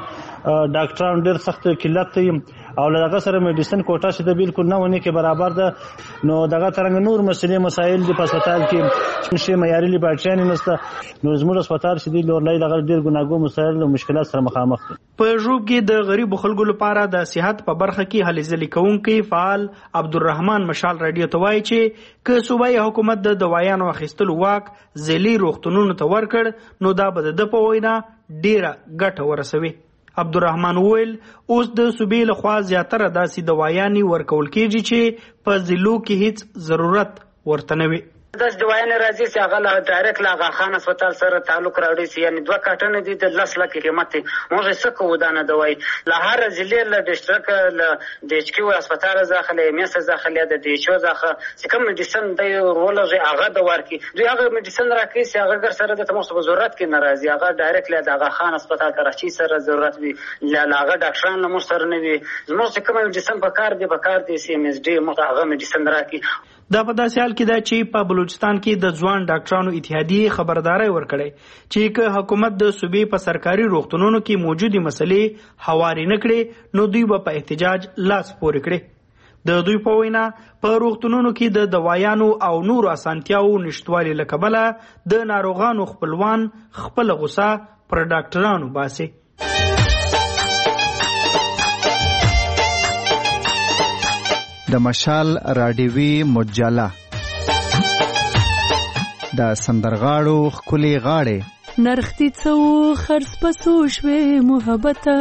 د ډاکټرانو ډېر سخت قلت دی او لږه سره میډیسن کوټا چې د بالکل نه ونی کې برابر ده نو دغه ترنګ نور مسلې مسایل د هسپتال کې شي معیاري لیبارټریان نشته نو زموږ هسپتال چې د لورلای دغه ډېر ګناګو مسایل او مشکلات سره مخامخ دي. په ژوب کې د غریب خلکو لپاره د صحت په برخه کې هلې ځلې کوونکی فعال عبدالرحمن مشال راډیو ته وایي چې که صوبایي حکومت د دوايانو اخیستلو واک ځلي روغتونونو ته ورکړ نو دا به د په وینا ډیره ګټه ورسوي. عبدالرحمن ویل اوس د صوبې لخوا زیاتره داسې دوايانې ورکول کېږي چې په ضلعو کې هیڅ ضرورت ورته نه وي. داس دوايانې راځي چې هغه له ډایرکټ له آغا خان هسپتال سره تعلق راوړي چې یعنی 2 کارټونه دي د 10 لک قیمت موږ څه کوو دا نه دوای له هر ضلع له ډسټریکټ له د ایچ کیو هسپتال ځخله میس ځخله د دی چو ځخه چې کوم میډیسن دی ورولږي هغه د ورکی دوی هغه میډیسن راکړي چې هغه ګر سره د تموس ضرورت کې ناراضي هغه ډایرکټ له آغا خان هسپتال کراچي سره ضرورت وي لا هغه ډاکټران له مستر نه وي زموږ کوم میډیسن په کار دی سی ام اس ډي موږ هغه میډیسن راکړي. دا په داسې حال کې ده چې په بلوچستان کې د ځوان ډاکټرانو اتحادیې خبرداري ورکړې چې که حکومت د صوبې په سرکاري روغتونونو کې موجودي مسلې هواري نه کړي نو دوی به په احتجاج لاس پورې کړي. د دوی په وینا په روغتونونو کې د دوايانو او نورو اسانتیاو نشټوالي له کبله د ناروغانو خپلوان خپل غوسه پر ډاکټرانو باسي. د مشال راډیوي مجله د سندرغاړو خولي غاړې نرختی څو خرڅ پسو شوې محبته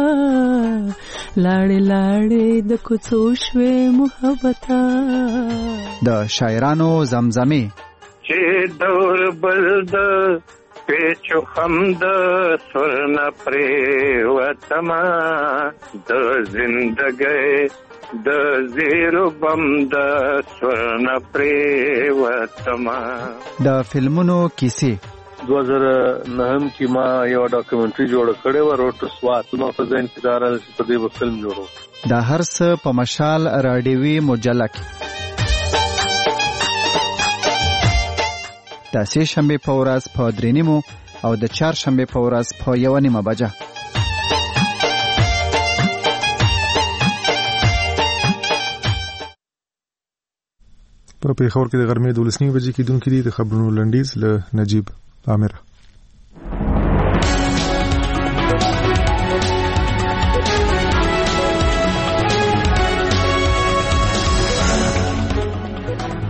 لاړې لاړې د کوڅو شوې محبته د شاعرانو زمزمه چې دور بلد پیچو خمد سرنا پری وتما د زندګۍ د زیرو بم د سورن پریوتما. د فلمونو کیسې 2009 کې ما یو ډاکومنټري جوړ کړی و روټ سوات نو په ځین کې دار په دې فلم جوړو د هر څه په مشال راډیوي مجله کې د سه شنبه په ورځ په 3:30 او د چهارشنبه په ورځ په 1:30 بجه. په پیښور کې د غرمې 12 بجې کېدونکې دي. د خبرونو لنډیز له نجیب عامر.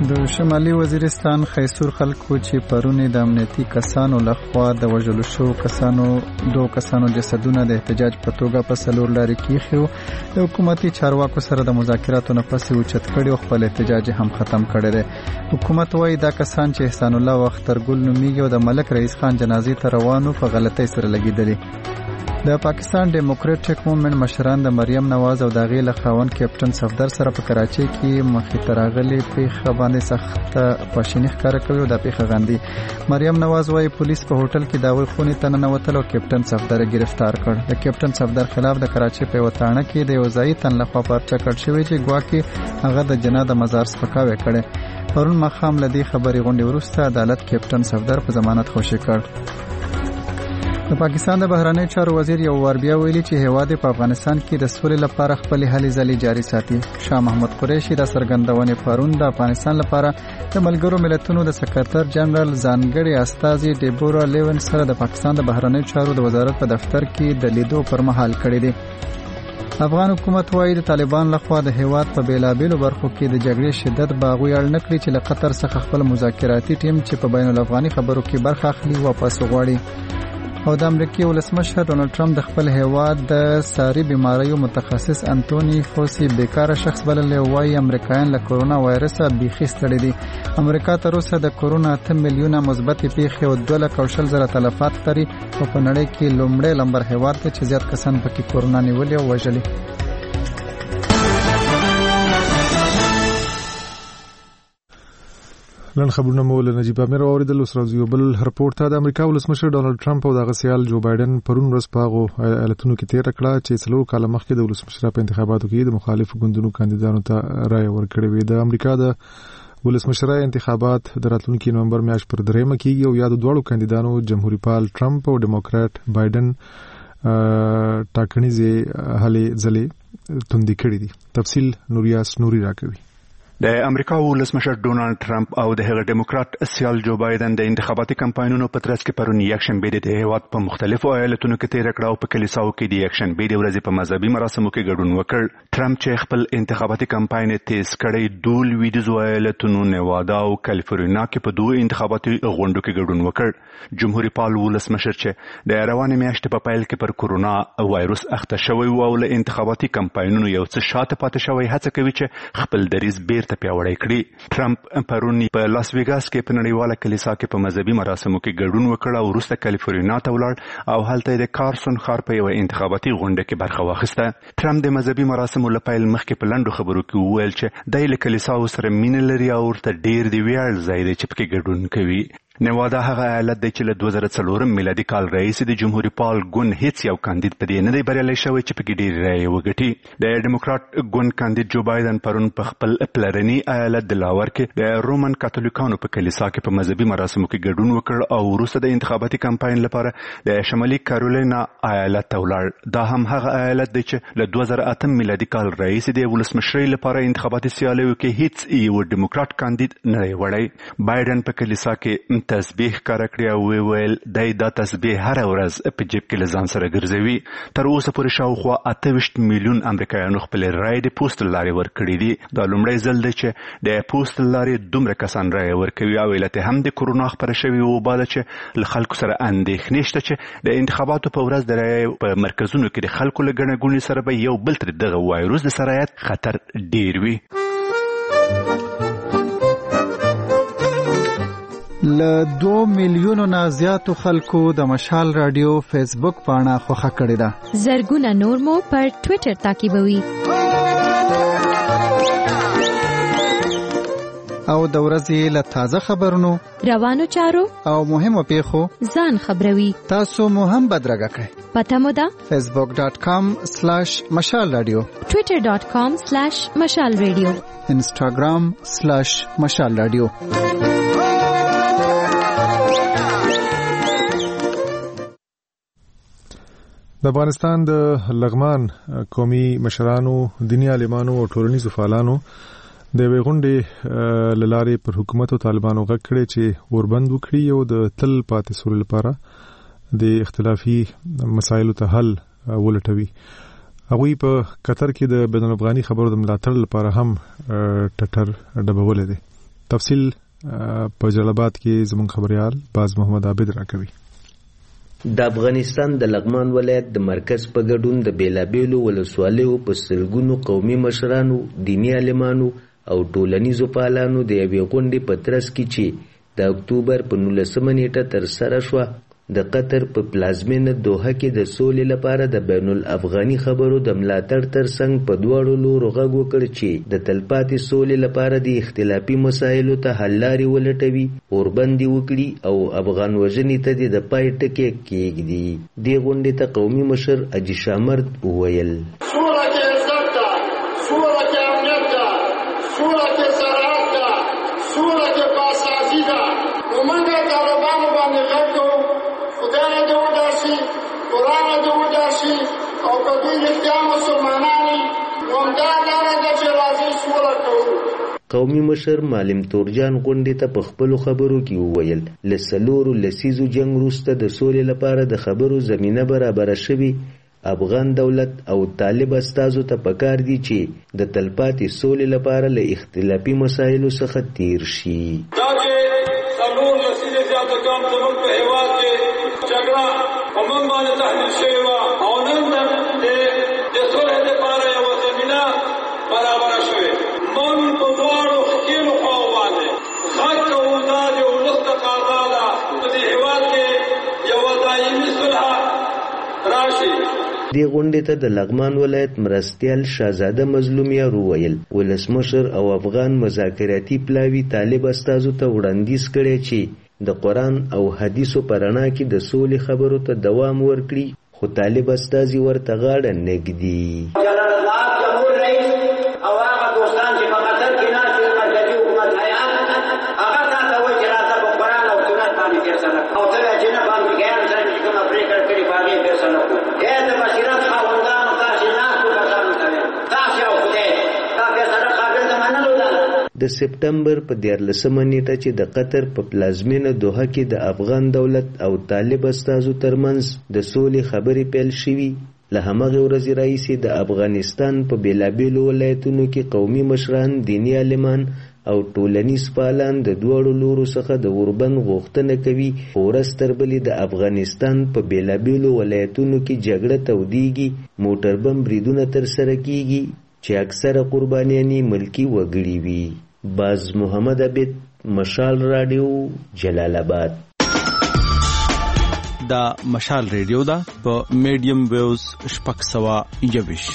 د شمالي وزیرستان خیسور خلکو چې پرونی د امنیتي کسانو لخوا د وژلو شو دوه کسانو جسدونه د احتجاج په توګه په سلور لارې کېښیو د حکومتي چارواکو سره د مذاکراتو نه پسې اوچت کړي او خپل احتجاج هم ختم کړی دی. حکومت وایي دا کسان چې احسان الله او اخترګل نومیږي او د ملک رئیس خان جنازې ته روانو په غلطۍ سره لګېدلي. د پاکستان ډیموکراټک موومېنټ مشران د مریم نواز او د هغې له خاوند کیپټن صفدر سره په کراچۍ کې مخې ته راغلي پیښه باندې سخته خواشیني ښکاره کوي او دا پیښه غندي. مریم نواز وایي پولیس په هوټل کې د هغوی خونې ته ننوتل او کیپټن صفدر یې ګرفتار کړ. د کیپټن صفدر خلاف د کراچۍ په یوه تاڼه کې د یو ځایي تن لخوا پرچه کړل شوی چې ګواکې هغه د جناه د مزار سپکاوی کړی. پرون ماښام له دې خبرې غونډې وروسته عدالت کیپټن صفدر په ضمانت خوشي کړ. د پاکستان د بهرنی چارو وزیر یو وار بیا ویلي چې هیواد په افغانستان کې د سولې لپاره خپل هلې ځلې جاري ساتي. شاه محمود قریشي د څرګندونې پرون د افغانستان لپاره د ملګرو ملتونو د سکرټر جنرال ځانګړي استازي ډیبورا لیون سره د پاکستان د بهرنی چارو د وزارت په دفتر کې د لیدو پر مهال کړی دی. افغان حکومت وايي د طالبان لخوا د هیواد په بیلابیلو برخو کې د جګړې شدت باغوي اړ نه کړي چې له قطر څخه خپل مذاکراتي ټیم چې په بین الافغاني خبرو کې برخه اخلي واپس وغواړي. او د امریکای ولسمشر ډونالد ټرمپ د خپل هیواد د ساري بیماریو متخصص انټونی فوسی بیکاره شخص بللی وایي امریکایان له کورونا وایرسه بیخي ستړي دي. امریکا تر اوسه د کورونا 8 میلیونه مثبت پیښې او 2,20,000 تلفات لري او په نړۍ کې لومړی نمبر هیواد دی چې زیات کسان پکې کورونا نیولي او وژلي. نن خبرونه مو له نجیب امیر اوریدل. اوس راځو یو بل رپورټ ته. د امریکا ولسمشر ډونالد ټرمپ او دغه سیال جو بایدن پرون ورځ په هغو ایالتونو کې تیر کړه چې 4 کاله مخکې د ولسمشر په انتخاباتو کې د مخالفو ګوندونو کاندیدانو ته رائے ورکړې وې. د امریکا د ولسمشرۍ انتخابات د راتلونکي نومبر میاشت پر 3 کېږي او یا د دوړو کاندیدانو جمهوریت پال ټرمپ او ډیموکرات بایدن ټاکنیزې هلې ځلې توندې کړې دي. تفصیل نوریاس نوري راکوي. د امریکا ولسمشر ډونالد ټرمپ او د هغه ډیموکرات سیال جو بایدن د انتخاباتي کمپاینونو په ترڅ کې پرون یکشنبه د هیواد په مختلفو ایالتونو کې تیر کړه او په کلیساو کې د یکشنبه د ورځې په مذهبي مراسمو کې ګډون وکړ. ټرمپ چې خپل انتخاباتي کمپاین تیز کړی ډول ویډیو ایالتونو نیوادا او کالیفورنیا کې په دوه انتخاباتي غونډو کې ګډون وکړ. جمهوریت پال ولسمشر چې د روانې میاشتې په پیل کې پر کورونا وایرس اخته شوی او له انتخاباتي کمپاینونو یو څه شاته پاتې شوی هڅه کوي چې خپل دریځ بیرته پیاوړی کړي. ټرمپ پرون په لاس ویګاس کې په نړیواله کلیسا کې په مذهبي مراسمو کې ګډون وکړ او وروسته کالیفورنیا ته ولاړ او هلته د کارسون ښار په یو انتخاباتي غونډه کې برخه واخیسته. ټرمپ د مذهبي مراسمو له پیل مخکې په لنډو خبرو کې وویل چې د له کلیساو سره مینه لري او ورته ډیر دی ویاړ ځای دی چې پکې ګډون کوي. نیوادا هغه ایالت دی چې له 2004 میلادي کال راهیسې د جمهوریت پال ګوند هیڅ یو کاندید په دې نه دی بریالی شوی چې پکې ډېرې رایې وګټي. د ډیموکرات ګوند کاندید جو بایدن پرون په خپل پلرني ایالت دلاور کې د رومن کاتولیکانو په کلیسا کې په مذهبي مراسمو کې ګډون وکړ او وروسته د انتخاباتي کمپاین لپاره د شمالي کارولینا ایالت ته ولاړ. دا هم هغه ایالت دی چې له 2008 میلادي کال راهیسې د ولسمشرۍ لپاره انتخاباتي سیالیو کې هیڅ یو ډیموکرات کاندید نه دی وړی. بایدن په کلیسا کې تسبیح کار کړی او ویل دای دا تسبیح هر ورځ په جیب کې لزان سره ګرځوي. تر اوسه پورې شاوخوا 28 میلیون امریکایانو خپل رایې د پوسټل لارې ورکړي دي. دا لومړی ځل دی چې د پوسټل لارې دومره کسان رایې ورکوي او علت هم د کورونا خپره شوې وبا ده چې له خلکو سره اندېښنې شته چې د انتخاباتو په ورځ د رایې په مرکزونو کې د خلکو له ګڼه ګوڼې سره به یو بل تر دغه وایروس د سرایت خطر ډیر وي. له 2 میلیونو نه زیاتو خلکو د مشال رادیو فیسبوک پاڼه خوښه کړې ده. زرګونه نور مو پر ټوئیټر تعقیبوي. او د ورځې له تازه خبرونو، روانو چارو او مهمو پیښو ځان خبروي. تاسو مو هم بدرګه کړئ. پته مو ده facebook.com/مشال رادیو، twitter.com/مشال رادیو، instagram/مشال رادیو. د افغانستان د لغمان قومي مشرانو، دیني عالمانو او ټولنیزو فعالانو د یوې غونډې له لارې پر حکومت او طالبانو غږ کړی چې اوربند وکړي او د تل پاتې سولې لپاره د اختلافي مسایلو ته حل ولټوي. هغوی په قطر کې د بین الافغاني خبرو د ملاتړ لپاره هم ټټر ډبولی دی. تفصیل په جلال کې زموږ خبريال باز محمد عابد راکوي. د افغانستان د لغمان ولایت د مرکز په ګډون د بیلابیلو ولسوالیو په سلګونو قومي مشرانو، دینی عالمانو او ټولنیزو فعالانو د یوې غونډې په ترڅ کې چې د اکتوبر په 19 نیټه ترسره شوه د قطر په پلازمینه دوحه کې د سولې لپاره د بین الافغاني خبرو د ملاتړ ترڅنګ په دواړو لورو غږ وکړ چې د تلپاتې سولې لپاره د اختلافي مسایلو ته حل لارې ولټوي، اوربندي وکړي او افغان وژنې ته د پای ټکی کېږدي. دې غونډې ته قومي مشر اجي شامرد وویل: سوله کې عزت ده، سوله کې امنیت ده، سوله کې زراعت ده، سوله کې باسازي ده. نو موږ طالبانو باندې غږ کوو، خدای دې وداسي، قرآن دې وداسي او که دوی رښتیا مسلمانان نو همدا لاره ده چې راځئ سوله کوو. قومي مشر معلم تورجان غونډې ته په خپلو خبرو کې وویل له 4 لسیزو جنگ وروسته د سولې لپاره د خبرو زمینه برابره شوې. افغان دولت او طالب استازو ته پکار دي چې د تلپاتې سولې لپاره له اختلافي مسایلو څخه تیر شي. دا چې 4 لسیزې زیاته کم زموږ په هېواد کې جګړه په موږ باندې تحمیل شوې وه او نن د صلح لپاره یوه زمینه برابره شوې. موږ په دواړو ښکېلو خواو باندې غږ کوو، دا د ولس تقاضا ده په دې هېواد کې یوه دایمي صلح راشي. دې غونډې ته د لغمان ولایت مرستیال شاهزاده مظلومیار وویل ولسمشر او افغان مذاکراتي پلاوي طالب استازو ته وړاندیز کړی چې د قرآن او حدیثو په رڼا کې د سولې خبرو ته دوام ورکړي، خو طالب استازي ورته غاړه نږدي. د سپټمبر په 14 نیټه چې د قطر په پلازمینه دوحه کې د افغان دولت او طالب استازو ترمنځ د سولې خبرې پیل شوې، له همغې ورځې راهیسې د افغانستان په بیلابیلو ولایتونو کې قومي مشران، دینی عالمان او ټولنیز فعالان د دواړو لورو څخه د اوربند غوښتنه کوي. ورځ تر بلې د افغانستان په بیلابیلو ولایتونو کې جګړه تودېږي، موټر بم بریدونه ترسره کیږي چې اکثره قربانیانې ملکی وګړي وي. باز محمد عابد، مشال رادیو، جلال آباد. دا مشال ریډیو دا په میډیم ویوز 621.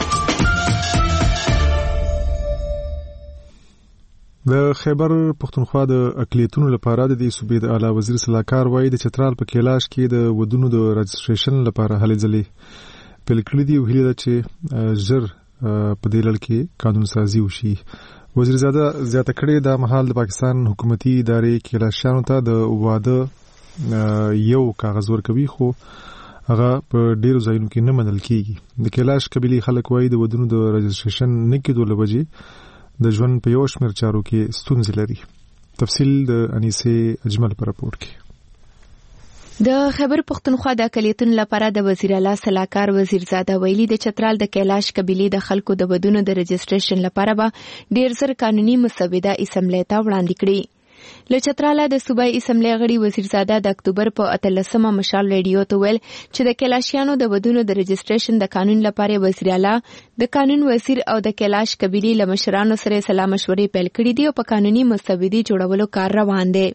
د خیبر پښتونخوا د اقلیتونو لپاره د صوبې د اعلی وزیر صلاحکار وایي د چترال په کیلاش کې د ودونو د رجسټریشن لپاره هلې ځلې پیل کړې دي او هیله ده چې ژر په دې لړ کې قانون سازي وشي. وزیر زاده زیاته کړې دا مهال د پاکستان حکومتي ادارې کیلاشانو ته د واده یو کاغذ ورکوي، خو هغه په ډیرو ځایونو کې نه منل کیږي. د کیلاش قبیلې خلک وایي د ودونو د رجسټریشن نه کېدو له وجې د ژوند په یو شمېر چارو کې ستونزې لري. تفصیل د انیسې اجمل په راپور کې. د خیبر پښتونخوا د اقلیتونو لپاره د وزیر اعلی صلاحکار وزیر زاده ویلي د چترال د کیلاش قبیلې د خلکو د ودونو د رجسټریشن لپاره به ډیر زر قانوني مسوده اسمبلی ته وړاندې کړي. له چتراله د صوبایي اسمبلی غړي وزیر زاده د اکتوبر په 13مه مشال ریډیو ته ویل چې د کیلاشیانو د ودونو د رجسټریشن د قانون لپاره وزیر اعلی د قانون وزیر او د کیلاش قبیلې له مشرانو سره سلا مشورې پیل کړې دي او په قانوني مسودې جوړولو کار روان دی.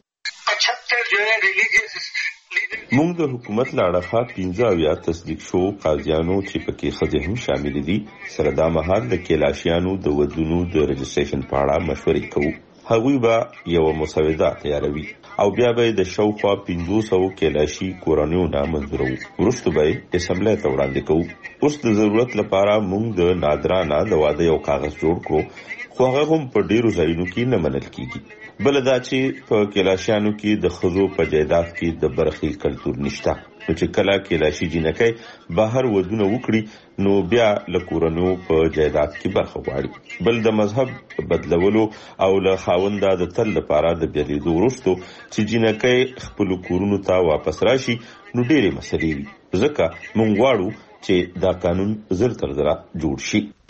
موږ د حکومت له اړخه 15 تصدیق شو قاضیانو چې پکې ښځې هم شامل دي سره دا مهال د کیلاشیانو د ودونو د رجسټریشن په اړه مشورې کوو. هغوی به یو مسوده تیاروي او بیا به د شاوخوا 500 کیلاشي کورنیو نه منظوروي. وروسته به اسمبلی ته وړاندې کوو. اوس د ضرورت لپاره موږ د نادرانه د واده یو کاغذ جوړ کړو، خو هغه هم په ډیرو ځایونو کې نه منل کیږي. بل دا چې په کیلاشیانو کې د ښځو په جایداد کې د برخې کلتور نشته، نو چې کله کیلاشي جینکۍ بهر ودونه وکړي نو بیا له کورنیو په جایداد کې برخه غواړي. بل د مذهب بدلولو او له خاونده د تل لپاره د بیلیدو وروسته چې جینکۍ خپل کورونو ته واپس راشي نو ډېرې مسلې وي. ځکه موږ غواړو چې دا قانون زر تر زره جوړ شي.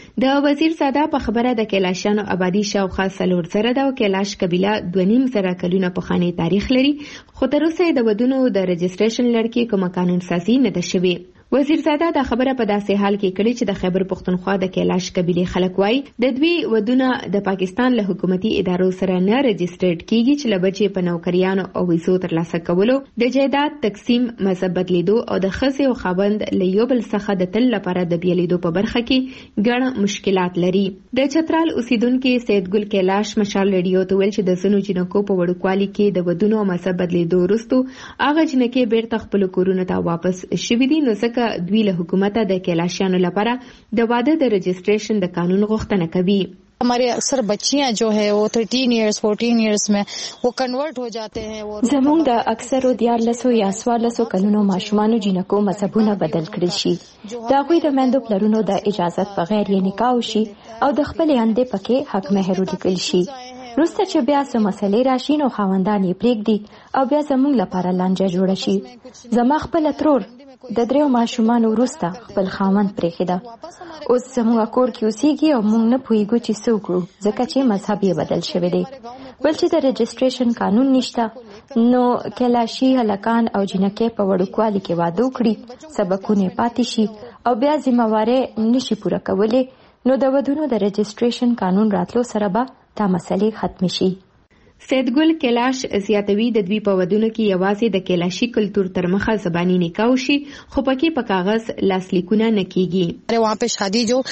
د وزیر زاده په خبره د کیلاشیانو آبادی شاوخوا 4,000 ده او کیلاش قبیله 2.5 کلونه پخوانی تاریخ لري، خو تر اوسه د ودونو د رجسټریشن لړۍ کومه قانون سازي نه ده شوې. وزیر زاده دا خبره په داسې حال کې کړې چې د خیبر پختونخوا د کیلاش قبیله خلک وایي د دوی ودونه د پاکستان له حکومتي ادارو سره نه رجسټرډ کیږي چې لبچې په نوکریانو او ویزو ترلاسه کولو، د جایداد تقسیم، مذهب بدلیدو او د ښځې او خاوند له یو بل څخه د تل لپاره د بیلیدو په برخه کې ګڼ مشکلات لري. د چترال اوسیدونکو سید ګل کیلاش مشال ریډیو ته ویل چې د زنو جنکو په وړوکوالي کې د ودونو او مذهب بدلیدو وروسته هغه جنکې بیرته خپل کورونو ته واپس شوي دي، نو ځکه دوی له حکومته د کیلاشیانو لپاره د واده د رجسټریشن د قانون غوښتنه کوي. हमारे अक्सर बच्चियां जो है वो 13 इयर्स 14 इयर्स में वो कन्वर्ट हो जाते हैं. زمونږ د اکثرو 14 یا 14 کلونو ماشومانو جنکو مذهبونه بدل کړل شي. دا غوي د مندو پلرونو د اجازت بغیر یې نکاح وشي او د خپل اندې پکې حق مهر ولیکل شي. روسته چې بیا څه مسلې راشي نو خاوندان یې پرېږدي او بیا زمونږ لپاره لانجه جوړه شي. زما خپل ترور د 3 ماشومانو وروسته خپل خاوند پرېښوده. اوس زموږ کور کې اوسېږي او موږ نه پوهېږو چې څه وکړو ځکه چې مذهب یې بدل شوی دی. بل چې د رجسټریشن قانون نشته نو کیلاشي هلکان او جنکې په وړوکوالي کې واده وکړي، سبقونه پاتې شي او بیا ذمہواري نشي پوره کولی، نو د ودونو د رجسټریشن قانون راتلو سره به دا مسلې ختم شي. سید ګل کیلاش زیاتوي د دوی په ودونو کې یوازې د کیلاشي کلتور تر مخه زبانی نکاح شي، خو پکې په کاغذ لاسلیکونه نه کیږي. वहाँ पे शादी जो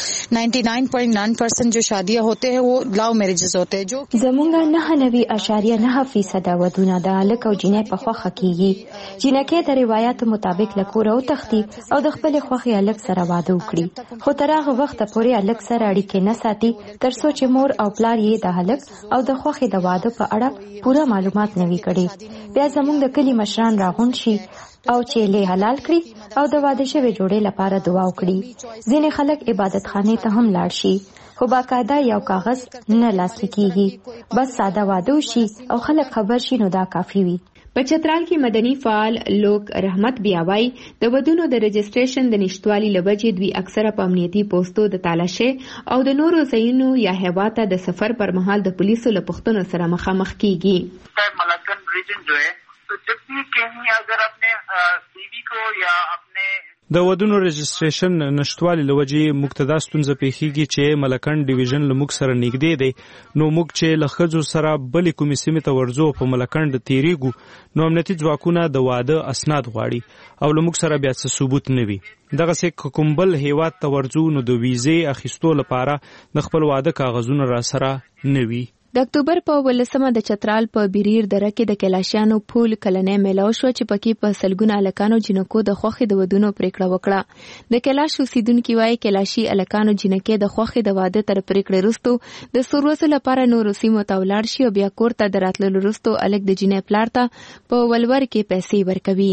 99.9% जो शादियाँ होते हैं वो लव मैरिजेस होते हैं जो زمونږ 99.9% ودونه د هلک او جنۍ په خوښه کیږي. جنکې د روایتو مطابق له کوره وتښتي او د خپل خوښې هلک سره واده وکړي، خو تر هغه وخته پورې هلک سره اړیکې نه ساتي تر څو چې مور او پلار یې د هلک او د خوښې د واده په پورا معلومات نوي کړي. بیا زمونږ د کلی مشران راغون شي او چیلې حلال کړي او د واده شوی جوړې لپاره دعا وکړي. ځینې خلک عبادت خانه ته هم لاړ شي، خو باقاعده یو کاغذ نه لاسلیکيږي. بس ساده واده شي او خلک خبر شي نو دا کافي وي. په چترال کې مدني فعال لوک رحمت بیاوای د ودونو د رجسټریشن د نشټوالي لوجې دوی اکثره په امنیتي پوسټو د تالاشۍ او د نورو ځایونو یا هیواته د سفر پر مهال د پولیسو له پوښتنو سره مخامخ کیږي. ملاکن ریجن جو ہے تو جب بھی کہیں اگر اپنے بیوی کو یا اپنے د ودونو رجسټریشن نشټوالي لوجې مقتدا ستونزه پیښیږي چې ملکن ډیویژن لموږ سره نږدې دی، نو موږ چې لخذو سره بلې کومې سیمې ته ورځو په ملکن د تیریږو نو امنیتي ځواکونه د واده اسناد غواړي او لموږ سره بیا څه ثبوت نه وي. دغه سه کوم بل هیواد ته ورځو نو د ویزې اخیستو لپاره د خپل واده کاغذونه را سره نه وي. د اکتوبر په 18 د چترال په بیریر دره کې د کیلاشیانو پول کلنې میلاو شو چې پکې په سلګونه الکانو جنکو د خوخي د ودونو پریکړه وکړه. د کیلاش اوسیدونکو وايي کیلاشي الکانو جنکې د خوخي د واده تر پریکړې وروسته د سروسو لپاره نور سیمو ته ولاړ شي او بیا کور ته دراتلو وروسته الک د جنې پلار ته په ولور کې پیسې ورکوي.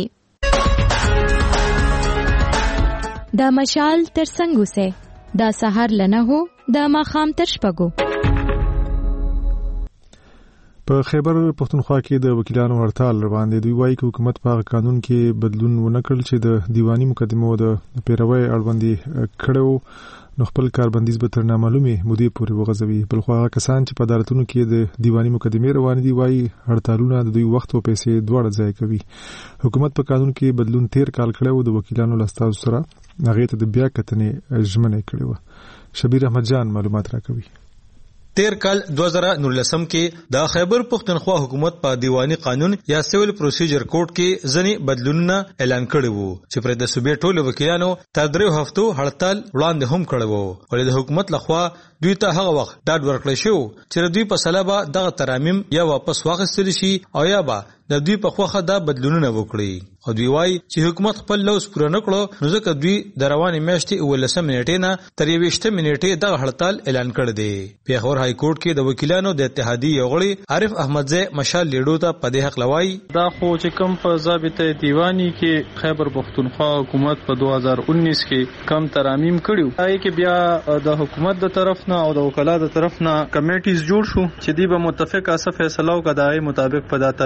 دا مشال تر څنګه سه دا سحر لنه هو دا ماخام تر شپګو. په خیبر پختونخوا کې د وکیلانو هړتال روان دي. دوی وایي چې حکومت په قانون کې بدلون ونه کړ چې د دیوانی مقدمو د پیروي اړوندې کړو نو خپل کاربندیز به تر نامعلومه مودې پورې وغځوي. بلخو هغه کسان چې په عدالتونو کې د دیوانی مقدمې روان دي وایي هړتالونه د دوی وخت او پیسې دواړه ضایع کوي. حکومت په قانون کې بدلون 13 کال کړو د وکیلانو لاستاو سره هغه ته د بیا کتنې ژمنه کړو. شبیر احمد جان معلومات راکوي. 13 کال 2019 کې د خیبر پختونخوا حکومت په دیوانی قانون یا سیول پروسیجر کوډ کې ځنې بدلونونه اعلان کړي وو چې پر د صوبې ټولو وکیلانو تر 3 هفتو هړتال وړاندې هم کړي وو، ولې د حکومت لخوا دوی ته هغه وخت ډاډ ورکړل شو چې دوی په سلابه دغه ترامیم یا واپس واخیستل شي او یا به د دوی په خوخه دا بدلونونه وکړي. او دوی وایي چې حکومت خپل لوز پوره نه کړو نو ځکه دوی د روانې میاشتې 19 منټې نه تر 20 منټې دغه هړتال اعلان کړ دی. پیښور های کورټ کې د وکیلانو د اتحادیې غړي عارف احمدزی مشال لیډو ته په دې حق لوي دا خو چې کوم په ضابطه دیوانی کې خیبر پختونخوا حکومت په 2019 کې کم ترامیم کړیو هغه کې بیا د حکومت د طرف نه او د وکالت د طرف نه کمیټیز جوړ شو چې دی به متفقه څه فیصله وکړي مطابق په دا ترامیم بیا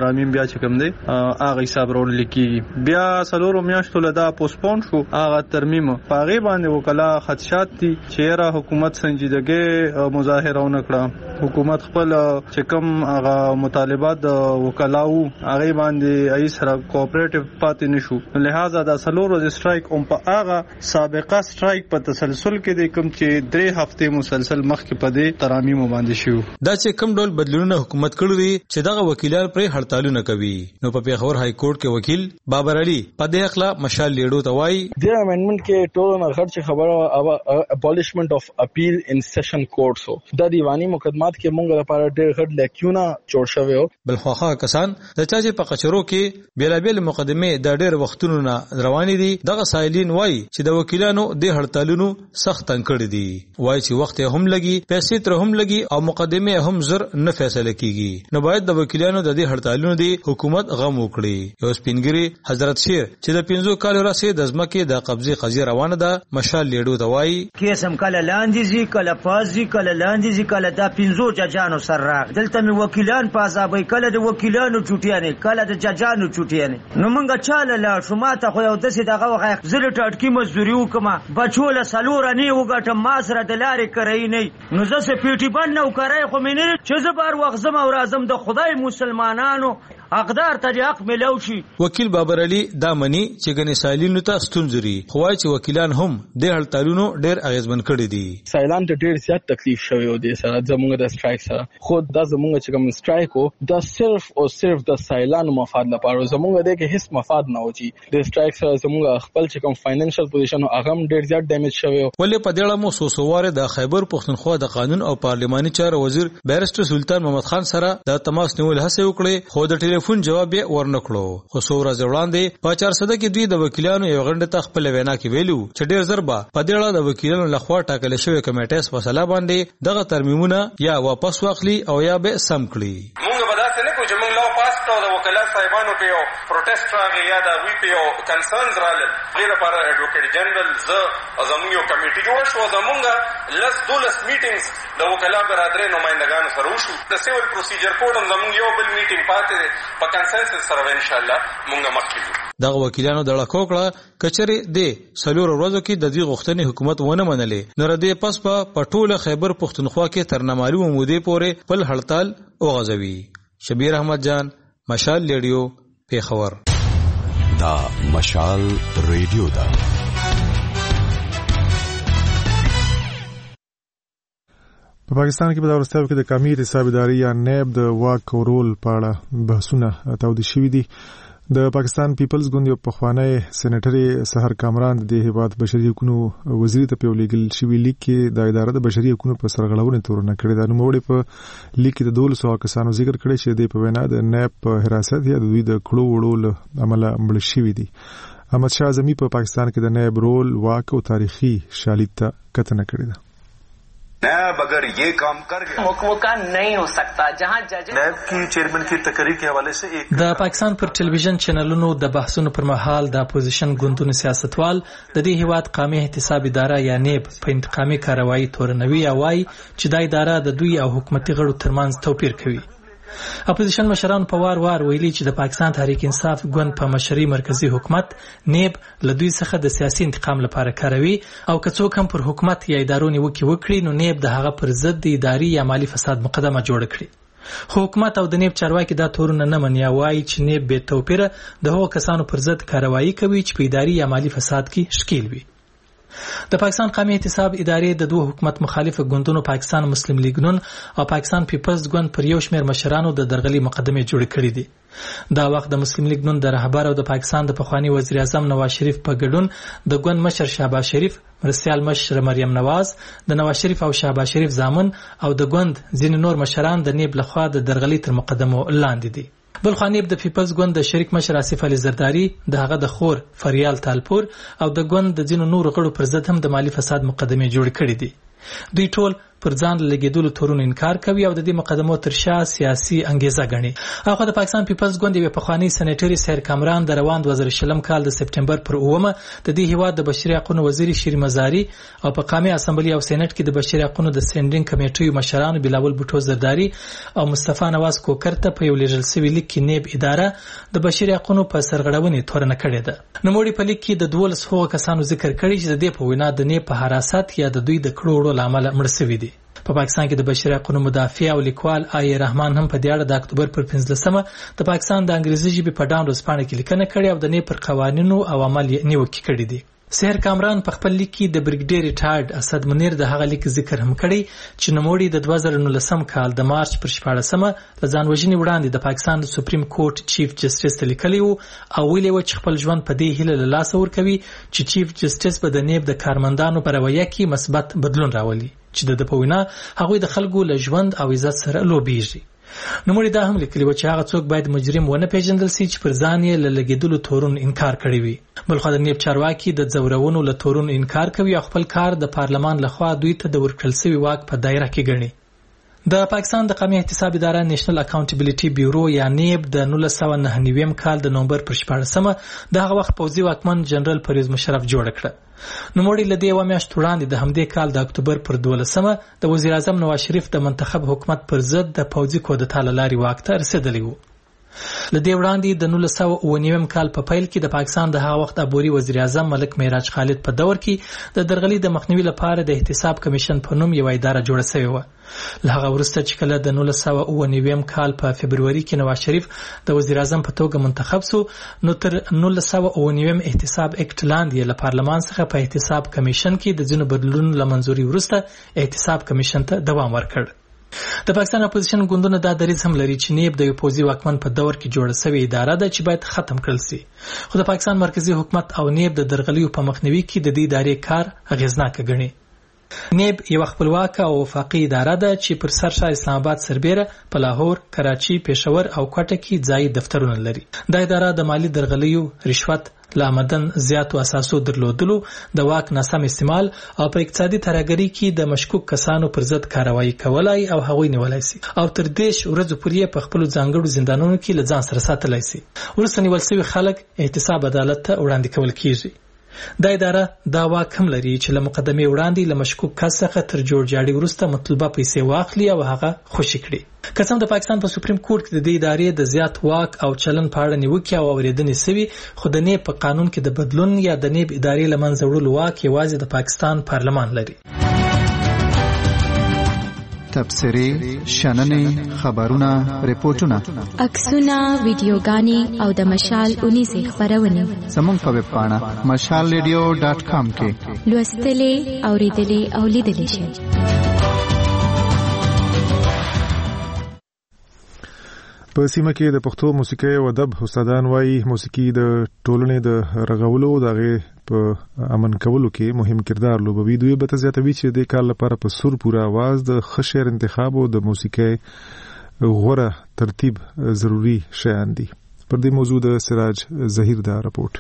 چې کوم دی هغه حساب راول لیکي بیا سلور میاشتو لدا پوسپون شو هغه ترمیم پاغي باندې وکلا خدشات دي چې را حکومت سنجیدګي مظاهره ونکړه حکومت خپل چې کوم هغه مطالبات وکلاو هغه باندې ای سره کوآپریټیو پاتې نشو لہذا دا سلور ورځې سټرایک هم په هغه سابقه سټرایک په تسلسل کې د کوم چې 3 هفته مسلسل مخکې په دې ترامیم باندې شو دا چې کوم ډول بدلونونه حکومت کړی دي چې دغه وکیلان پر هړتالونه کوي نو په پیښور های کورټ کې وکیل بابر علي په دې اخلا مشال لیډو ته وایي د امندمنت کې ټول نه خرچ خبره ابولیشمنت اف اپیل ان سیشن کورټس هو د دیوانی مقدمات کې مونږ لپاره ډېر غټ لیکونه جوړ شوی او بل خوخه کسان د چا چې په قچرو کې بیلابل مقدمه د ډېر وختونو نه روانې دي دغه سایلین وایي چې د وکیلانو د هړتالونو سخت تنکړه دي وایي چې وخت هم لګي پیسې تر هم لګي او مقدمه هم زر نه فیصله کیږي نو باید د وکیلانو د دې هړتالونو دی حکومت غم وکړي یو سپینګری حضرت شیر چې د 15 کال راځي د ځمکې د قبضه قضیه روانه ده مشال لیډو ته وایي کیسم کله لاندې زی کله پازي کله لاندې زی کله د 15 ججانو سر راغ دلته می وکیلان پازابې کله د وکیلانو چټیانه کله د ججانو چټیانه نو مونږه چاله لا شماته خو یو دسه دغه وغه زره ټاټکی مزدوري وکما بچول سلور نه وګټم ما سره د لارې کرای نه نو زه سه پیټي باندې نو کرای خو مینه چې زبر وغزم او رازم د خدای مسلمانانو اقدار ته حق ملو شي وکیل بابر علي دا منی چې ګنې سایلینو ته ستونزري خوای چې وکیلان هم د هړتالونو ډېر اغیزمن کړي دي سایلان ته ډېر زیات تکلیف شوی او د سره زموږ د سټرایک سره خو دا زموږ چې کوم سټرایک او دا صرف او صرف د سایلانو مفاد لپاره زموږ د کې هیڅ مفاد نه وتی د سټرایک سره زموږ خپل چې کوم فاینانشل پوزیشن هغه هم ډېر زیات ډیمیج شوی ولې په دې اړه مو سوسواره د خیبر پښتونخوا د قانون او پارلماني چارو وزیر بیرسټر سلطان محمد خان سره د تماس نیول هڅه وکړه خو د ټلیفون جواب یې ورنکړو خو څو ورځې وړاندې په 400 کې دوی د وکیلانو یو غونډه ته خپل وینا کې ویلو چې ډېر ضربه په دې اړه د وکیلانو لخوا ټاکل شوی کمیټې فیصله باندې دغه ترمیمونه یا واپس واخلي او یا به سم کړي موږ به داسې نه کوو چې موږ لا پاس کړو د وکیلانو صاحبانو په یو پروټیسټ راغی یا د وی پی او کنسرنز رالل غیر لپاره ایډوکیټ جنرال ز زموږ یو کمیټه جوړ شو زموږ لس 12 میټینګز د وکیلا برادرۍ نمائندګانو سره وشو د سیول پروسیجر کوډ هم زموږ یو بل میټینګ پاتې په کنسنسس سره ان شاء الله موږ مخکې دغه وکیلانو د لکوکړه کچري د سلور ورځو کې د دې غوښتنې حکومت ونه منلې نو ردی پس په پټوله خیبر پښتونخوا کې تر نامعلومه مودې پورې بل هړتال وغځوي شبیر احمد جان مشال لیډیو پیښور دا مشال ریډیو دا په پاکستان کې په داورستاو کې د قومي حساب ادارې یا نیب د واک او رول په اړه بحثونه تاوده شوي دي د پاکستان پیپلز ګوند یو پخوانی سېنیټر سحر کامران د هیواد بشري حقوقو وزیر ته په لیګل شوی لیک کې د ادارې د بشري حقوقو په سرغړونې تورونه کړې ده نو موږ په لیک کې د 200 کسانو ذکر کړی چې د په وینا د نیب په حراست یا د دوی د کړو وړو عمله مړ شوی دي احمد شاه اعظمي په پاکستان کې د نیب رول واک او تاریخي شالید ته کتنه کړې ده नैब अगर ये काम कर गया मौका नहीं हो सकता जहां जज नैब की चेयरमैन की तकरीर के हवाले से एक د پاکستان پر ټلویزیون چینلونو د بحثونو پر مهال د اپوزیشن ګوندونو سیاستوال د دې هیواد قومي احتساب اداره یا نیب په انتقامي کاروایی تورنوي او وايي چې دا اداره د دوی او حکومتي غړو ترمنځ توپیر کوي اپوزیشن مشران په وار ویلي چې د پاکستان تحریک انصاف ګوند په مشري مرکزی حکومت نیب له دوی څخه د سیاسي انتقام لپاره کاروي او که څوک هم پر حکومت یا ادارو نیوکه وکړي نو نیب د هغه پر ضد د اداري یا مالی فساد مقدمه جوړ کړي حکومت او د نیب چارواکي دا تورونه نه مني وایي چې نیب به توپیره د هغو کسانو پر ضد کاروایی کوي چې په اداري یا مالی فساد کې شکیل وي د پاکستان قومي احتساب ادارې د دوه حکومت مخالف ګوندونو پاکستان مسلم لیگ نون او پاکستان پیپلز ګوند پر یو شمېر مشرانو د درغلي مقدمه جوړ کړې دي دا وخت د مسلم لیگ نون د رهبر او د پاکستان د پخوانی وزیر اعظم نواز شریف په ګډون د ګوند مشر شهباز شریف مرستيال مشر مریم نواز د نواز شریف او شهباز شریف زامن او د ګوند ځینې نور مشران د نیب لخوا د درغلي تر مقدمه لاندې دي بل خانیب د پیپلز ګوند د شریک مشر آصف علي زرداری د هغه د خور فریال تالپور او د ګوند د ځینو نور غړو پر ضد هم د مالی فساد مقدمه جوړ کړې دي دوی ټول پر ځان لګیدلو تورونو انکار کوي او د دې مقدمو تر شا سیاسي انګیزه ګڼي. هغه د پاکستان پیپلز ګوند یو پخوانی سېنیټر سیر کامران د روان 2020 کال د سپټمبر پر 9 د دې هیواد د بشري حقوقو وزیر شری مزاری او په قومي اسمبلی او سېنات کې د بشري حقوقو د سټینډینګ کمیټې مشرانو بلاول بوټو زرداری او مصطفی نواز کوکر ته په یو لیدل سوي لیک کې نیب اداره د بشري حقوقو په سرغړونې تورنه کړې ده. نوموړي په لیک کې د 12 هغو کسانو ذکر کړی چې د دې په وینا د نیب په حراست یا د دوی د کړو لامل مړ شوي دي. په پاکستان کې د بشري حقوقو مدافع او لیکوال آی رحمان هم په دې اړه د اکتوبر پر 15مه د پاکستان د انګریزي ژبې په ډاون ورځپاڼه کې لیکنه کړې او د نیب پر قوانینو او عمل نیوکه کړې دي. سیر کامران په خپل لیک کې د بریګیډیر ریټایرډ اسد منیر د هغه لیک ذکر هم کړی چې نوموړي د 2019 کال د مارچ پر 14مه د ځانوژنې وړاندې د پاکستان د سپریم کورټ چیف جسټس ته لیکلی وو او ویلي و چې خپل ژوند په دې هیله له لاسه ورکوي چې چیف جسټس به د نیب د کارمندانو په رویه کې مثبت بدلون راولي چې د په وینا هغوی د خلکو له ژوند او عزت سره لوبېږي. نوموړي دا هم لیکلي و چې هغه څوک باید مجرم ونه پیژندل شي چې پر ځان یې له لګیدلو تورونو انکار کړی وي. بلخو د نیب چارواکي د ځورونو له تورونو انکار کوي او خپل کار د پارلمان لخوا دوی ته د ورکړل شوي واک په دایره کې ګڼي. د پاکستان د قومي احتساب اداره نېشنل اکاونټیبلیټي بیورو یا نیب د 1999 کال د نومبر پر 14مه د هغه وخت پوځي واکمن جنرال پرویز مشرف جوړ کړ. نوموړي له دې میاشت وړاندې د همدې کال د اکتوبر پر 12مه د وزیر اعظم نواز شریف د منتخب حکومت پر ضد د پوځي کودتا له لارې واک ته رسېدلی وو. له دې وړاندې د 1999 کال په پیل کې د پاکستان د هغه وخت عبوري وزیر اعظم ملک معراج خالد په دور کې د درغلي د مخنیوي لپاره د احتساب کمیشن په نوم یو اداره جوړه شوې وه. له هغه وروسته چې کله د 1999 کال په فبروري کې نواز شریف د وزیر اعظم په توګه منتخب شو نو تر 1999 احتساب اکټ لاندې له پارلمان څخه په احتساب کمیشن کې د ځینو بدلونونو له منځوري وروسته احتساب کمیشن ته دوام ورکړ. د پاکستان اپوزیشن ګوندونه دا دریځ هم لري چې نیب د یو پوځي واکمن په دور کې جوړه شوې اداره ده چې باید ختم کړل شي. خو د پاکستان مرکزی حکومت او نیب د درغلیو په مخنیوي کې د دې ادارې کار اغیزناک ګڼي. نیب یو خپلواکه او وفاقي اداره ده چې پر سرشار اسلام آباد سربیره په لاهور، کراچي، پېښور او کوټه کې ځای دفترونه لري. دا اداره د مالی درغلیو، رشوت، لامدن زیاتو اساسو درلودلو، د واک ناسم استعمال او په اقتصادي ترهګرۍ کې د مشکوک کسانو پر ضد کاروایی کولای او هغوی نیولای شي او تر 10 ورځې پورې په خپل ځانګړو زندانونو کې له ځان سره ساتلای شي. ورسره نیول شوي خلک احتساب عدالت ته وړاندې کول کیږي. دا اداره دا واک هم لري چې له مقدمې وړاندې له مشکوک کس څخه تر جوړجاړي وروسته مطلوبه پیسې واخلي او هغه خوشي کړي. که څه هم د پاکستان په سپریم کورټ کې د دې ادارې د زیات واک او چلن په اړه نیوکې او اورېدنې شوي، خو د نیب په قانون کې د بدلون یا د نیب ادارې له منځه وړلو واک یوازې د پاکستان پارلمان لري. تبصرې، شننې، خبرونه، ریپورتونه، عکسونه، ویډیوګانې او د مشال 19 خبرونه زموږ په ویب پاڼه mashalradio.com کې لوستلې، اوریدلې او لیدلې شئ. په سیمه کې د پښتو موسیقي او ادب استادان وایي موسیقي د ټولنې د رغولو دغه په امن کولو کې مهم کردار لوبوي. دوی به زیاتوي چې د کال لپاره په سور پورا आवाज د خشر انتخاب او د موسیقي غوړه ترتیب ضروری شیان دي. پر دې موضوع د سراج ظهیر دا راپورټ.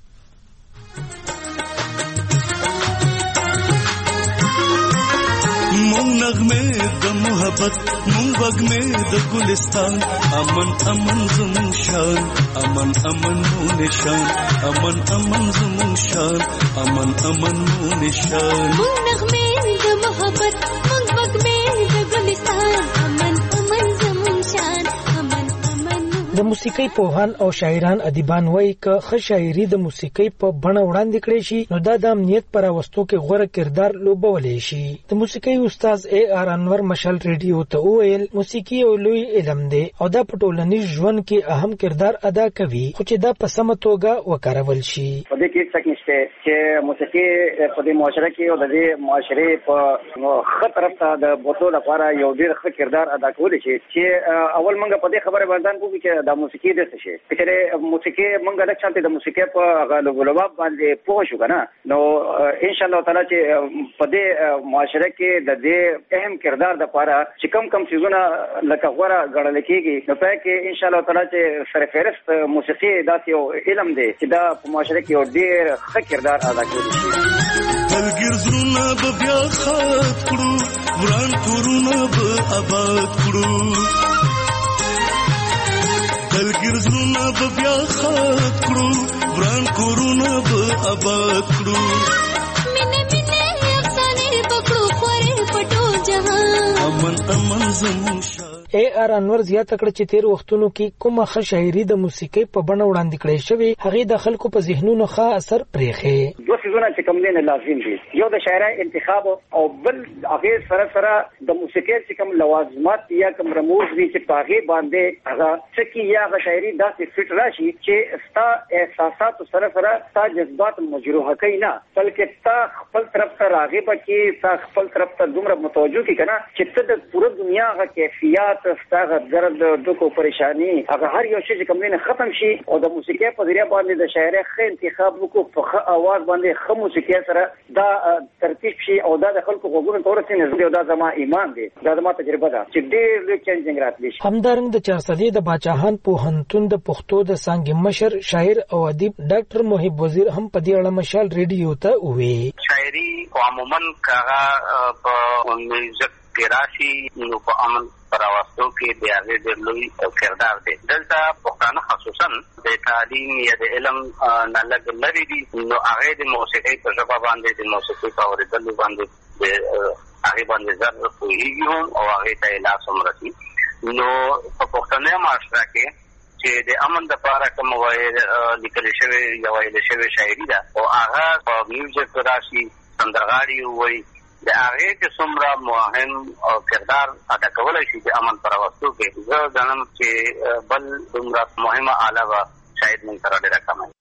مون نغمه د محبت مون وګمه د ګلستان امن امن زمون شان امن امن مون نشان امن امن زمون شان امن امن مون نشان مون نغمه د محبت مون وګمه د ګلستان امن امن زمون شان امن امن. د موسیقي پوهان او شاعران ادیبان وایي که ښه شاعري د موسیقي په بڼه وړاندې کړی شي نو دا د امنیت پر راوستو کې غوره کردار لوبولی شي. د موسیقي استاد اے آر انور مشال ریډیو ته وویل موسیقي یو لوی علم دی او دا په ټولنیز ژوند کې اهم کردار ادا کوي خو چې دا په سمه توګه وکارول شي. په دې کې څه نشته چې موسیقي په دې معاشره کې او د دې معاشره په ښه طرف ته د بوتلو لپاره یو ډېر ښه کردار ادا کولی شي چې اول موږ په دې خبره باندې کوو چې د موسیقي د څه شي چې موسیقي موږ د چانته د موسیقي په غلباب باندې پوه شو کنه نو ان شاء الله تعالی چې په دې معاشره کې د دې اهم کردار د لپاره چې کم چیزونه لکه غوړه غړل کېږي نو په کې ان شاء الله تعالی چې سرفهرست موسیقي داسې یو علم دی چې دا په معاشره کې یو ډېر ښه کردار ادا کوي. بلګر زړونه به بیا خاط کړو وران کورونه به آباد کړو دلګر زړونه به بیا خات کړو وران کورونه به آباد کړو امن امن زمون اے آر انور زیاته کړ چې تیر وختونو کې کومه ښه شاعري د موسیقۍ په بڼه وړاندې کړې شوې هغه د خلکو په ذهنونو ښه اثر پرېښې. دوه څیزونه چې کوم دي لازم دي، یو د شاعرۍ انتخاب او بل هغه سره سره د موسیقۍ چې کوم لوازمات یا کوم رموز دي چې په هغه باندې هغه څه کې یا هغه شاعري داسې فټ راشي چې ستا احساسات سره سره ستا جذبات مجروح کوي نه، بلکې تا خپل طرف ته راغب کې تا خپل طرف ته دومره متوجه کی کنه چې ته د پوره دنیا غا کیفیت ستاسو درد دکو پریشانی هغه هر یو شی چې کوم نه ختم شي او د موسیقۍ په ذریعہ باندې د شاعرۍ ښه انتخاب وکړو په ښه आवाज باندې ښه موسیقۍ سره دا ترتیب شي او دا د خلکو غوږونو ته ورسېږي. دا زما ایمان دی، دا زما تجربه ده چې ډېر لوی چینجینګ راتلی شي. همدارنګه د چارسدي د باچاهان پوهنتون د پښتو د څانګې مشر شاعر او ادیب ډاکټر محب وزیر هم په دې اړه مشال ریډیو ته وویل. شاعري عموما کاغه په میوزیک کې راشي نو په امن پراوستو کې د هغه ډېر لوی کردار دی. دلته پښتانه خصوصا د تعلیم یا د علم نه لږ لري دي نو هغه د موسیقۍ په ژبه باندې د موسیقۍ په اورېدلو باندې هغه باندې زر پوهېږي هم او هغه ته لاس هم رسي. نو په پښتني معاشره کې چې د امن د لپاره کوم لیکل شوی یا ویل شوی شاعري ده او هغه په میوزیک راشي سندرغاړي وایي د هغه کې څومره مهم او کردار ادا کولای شي د امن پراوستو کې. زه ځانم چې بل دومره مهمه آله به شاید موږ سره ډېره کم وي.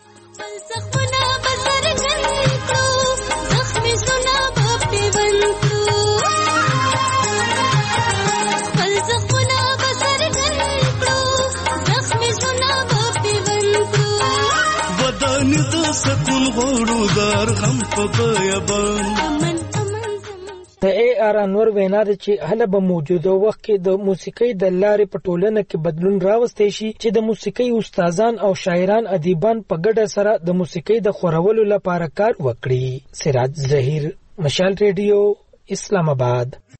ودان د سکون غوړو دار هم په بیابان. د اے آر انور وینا ده چې هله به موجوده وخت کې د موسیقۍ د لارې په ټولنه کې بدلون راوستي شي چې د موسیقۍ استادان او شاعران ادیبان په ګډه سره د موسیقۍ د خورولو لپاره کار وکړي. سراج ظهیر، مشال ریډیو، اسلام آباد.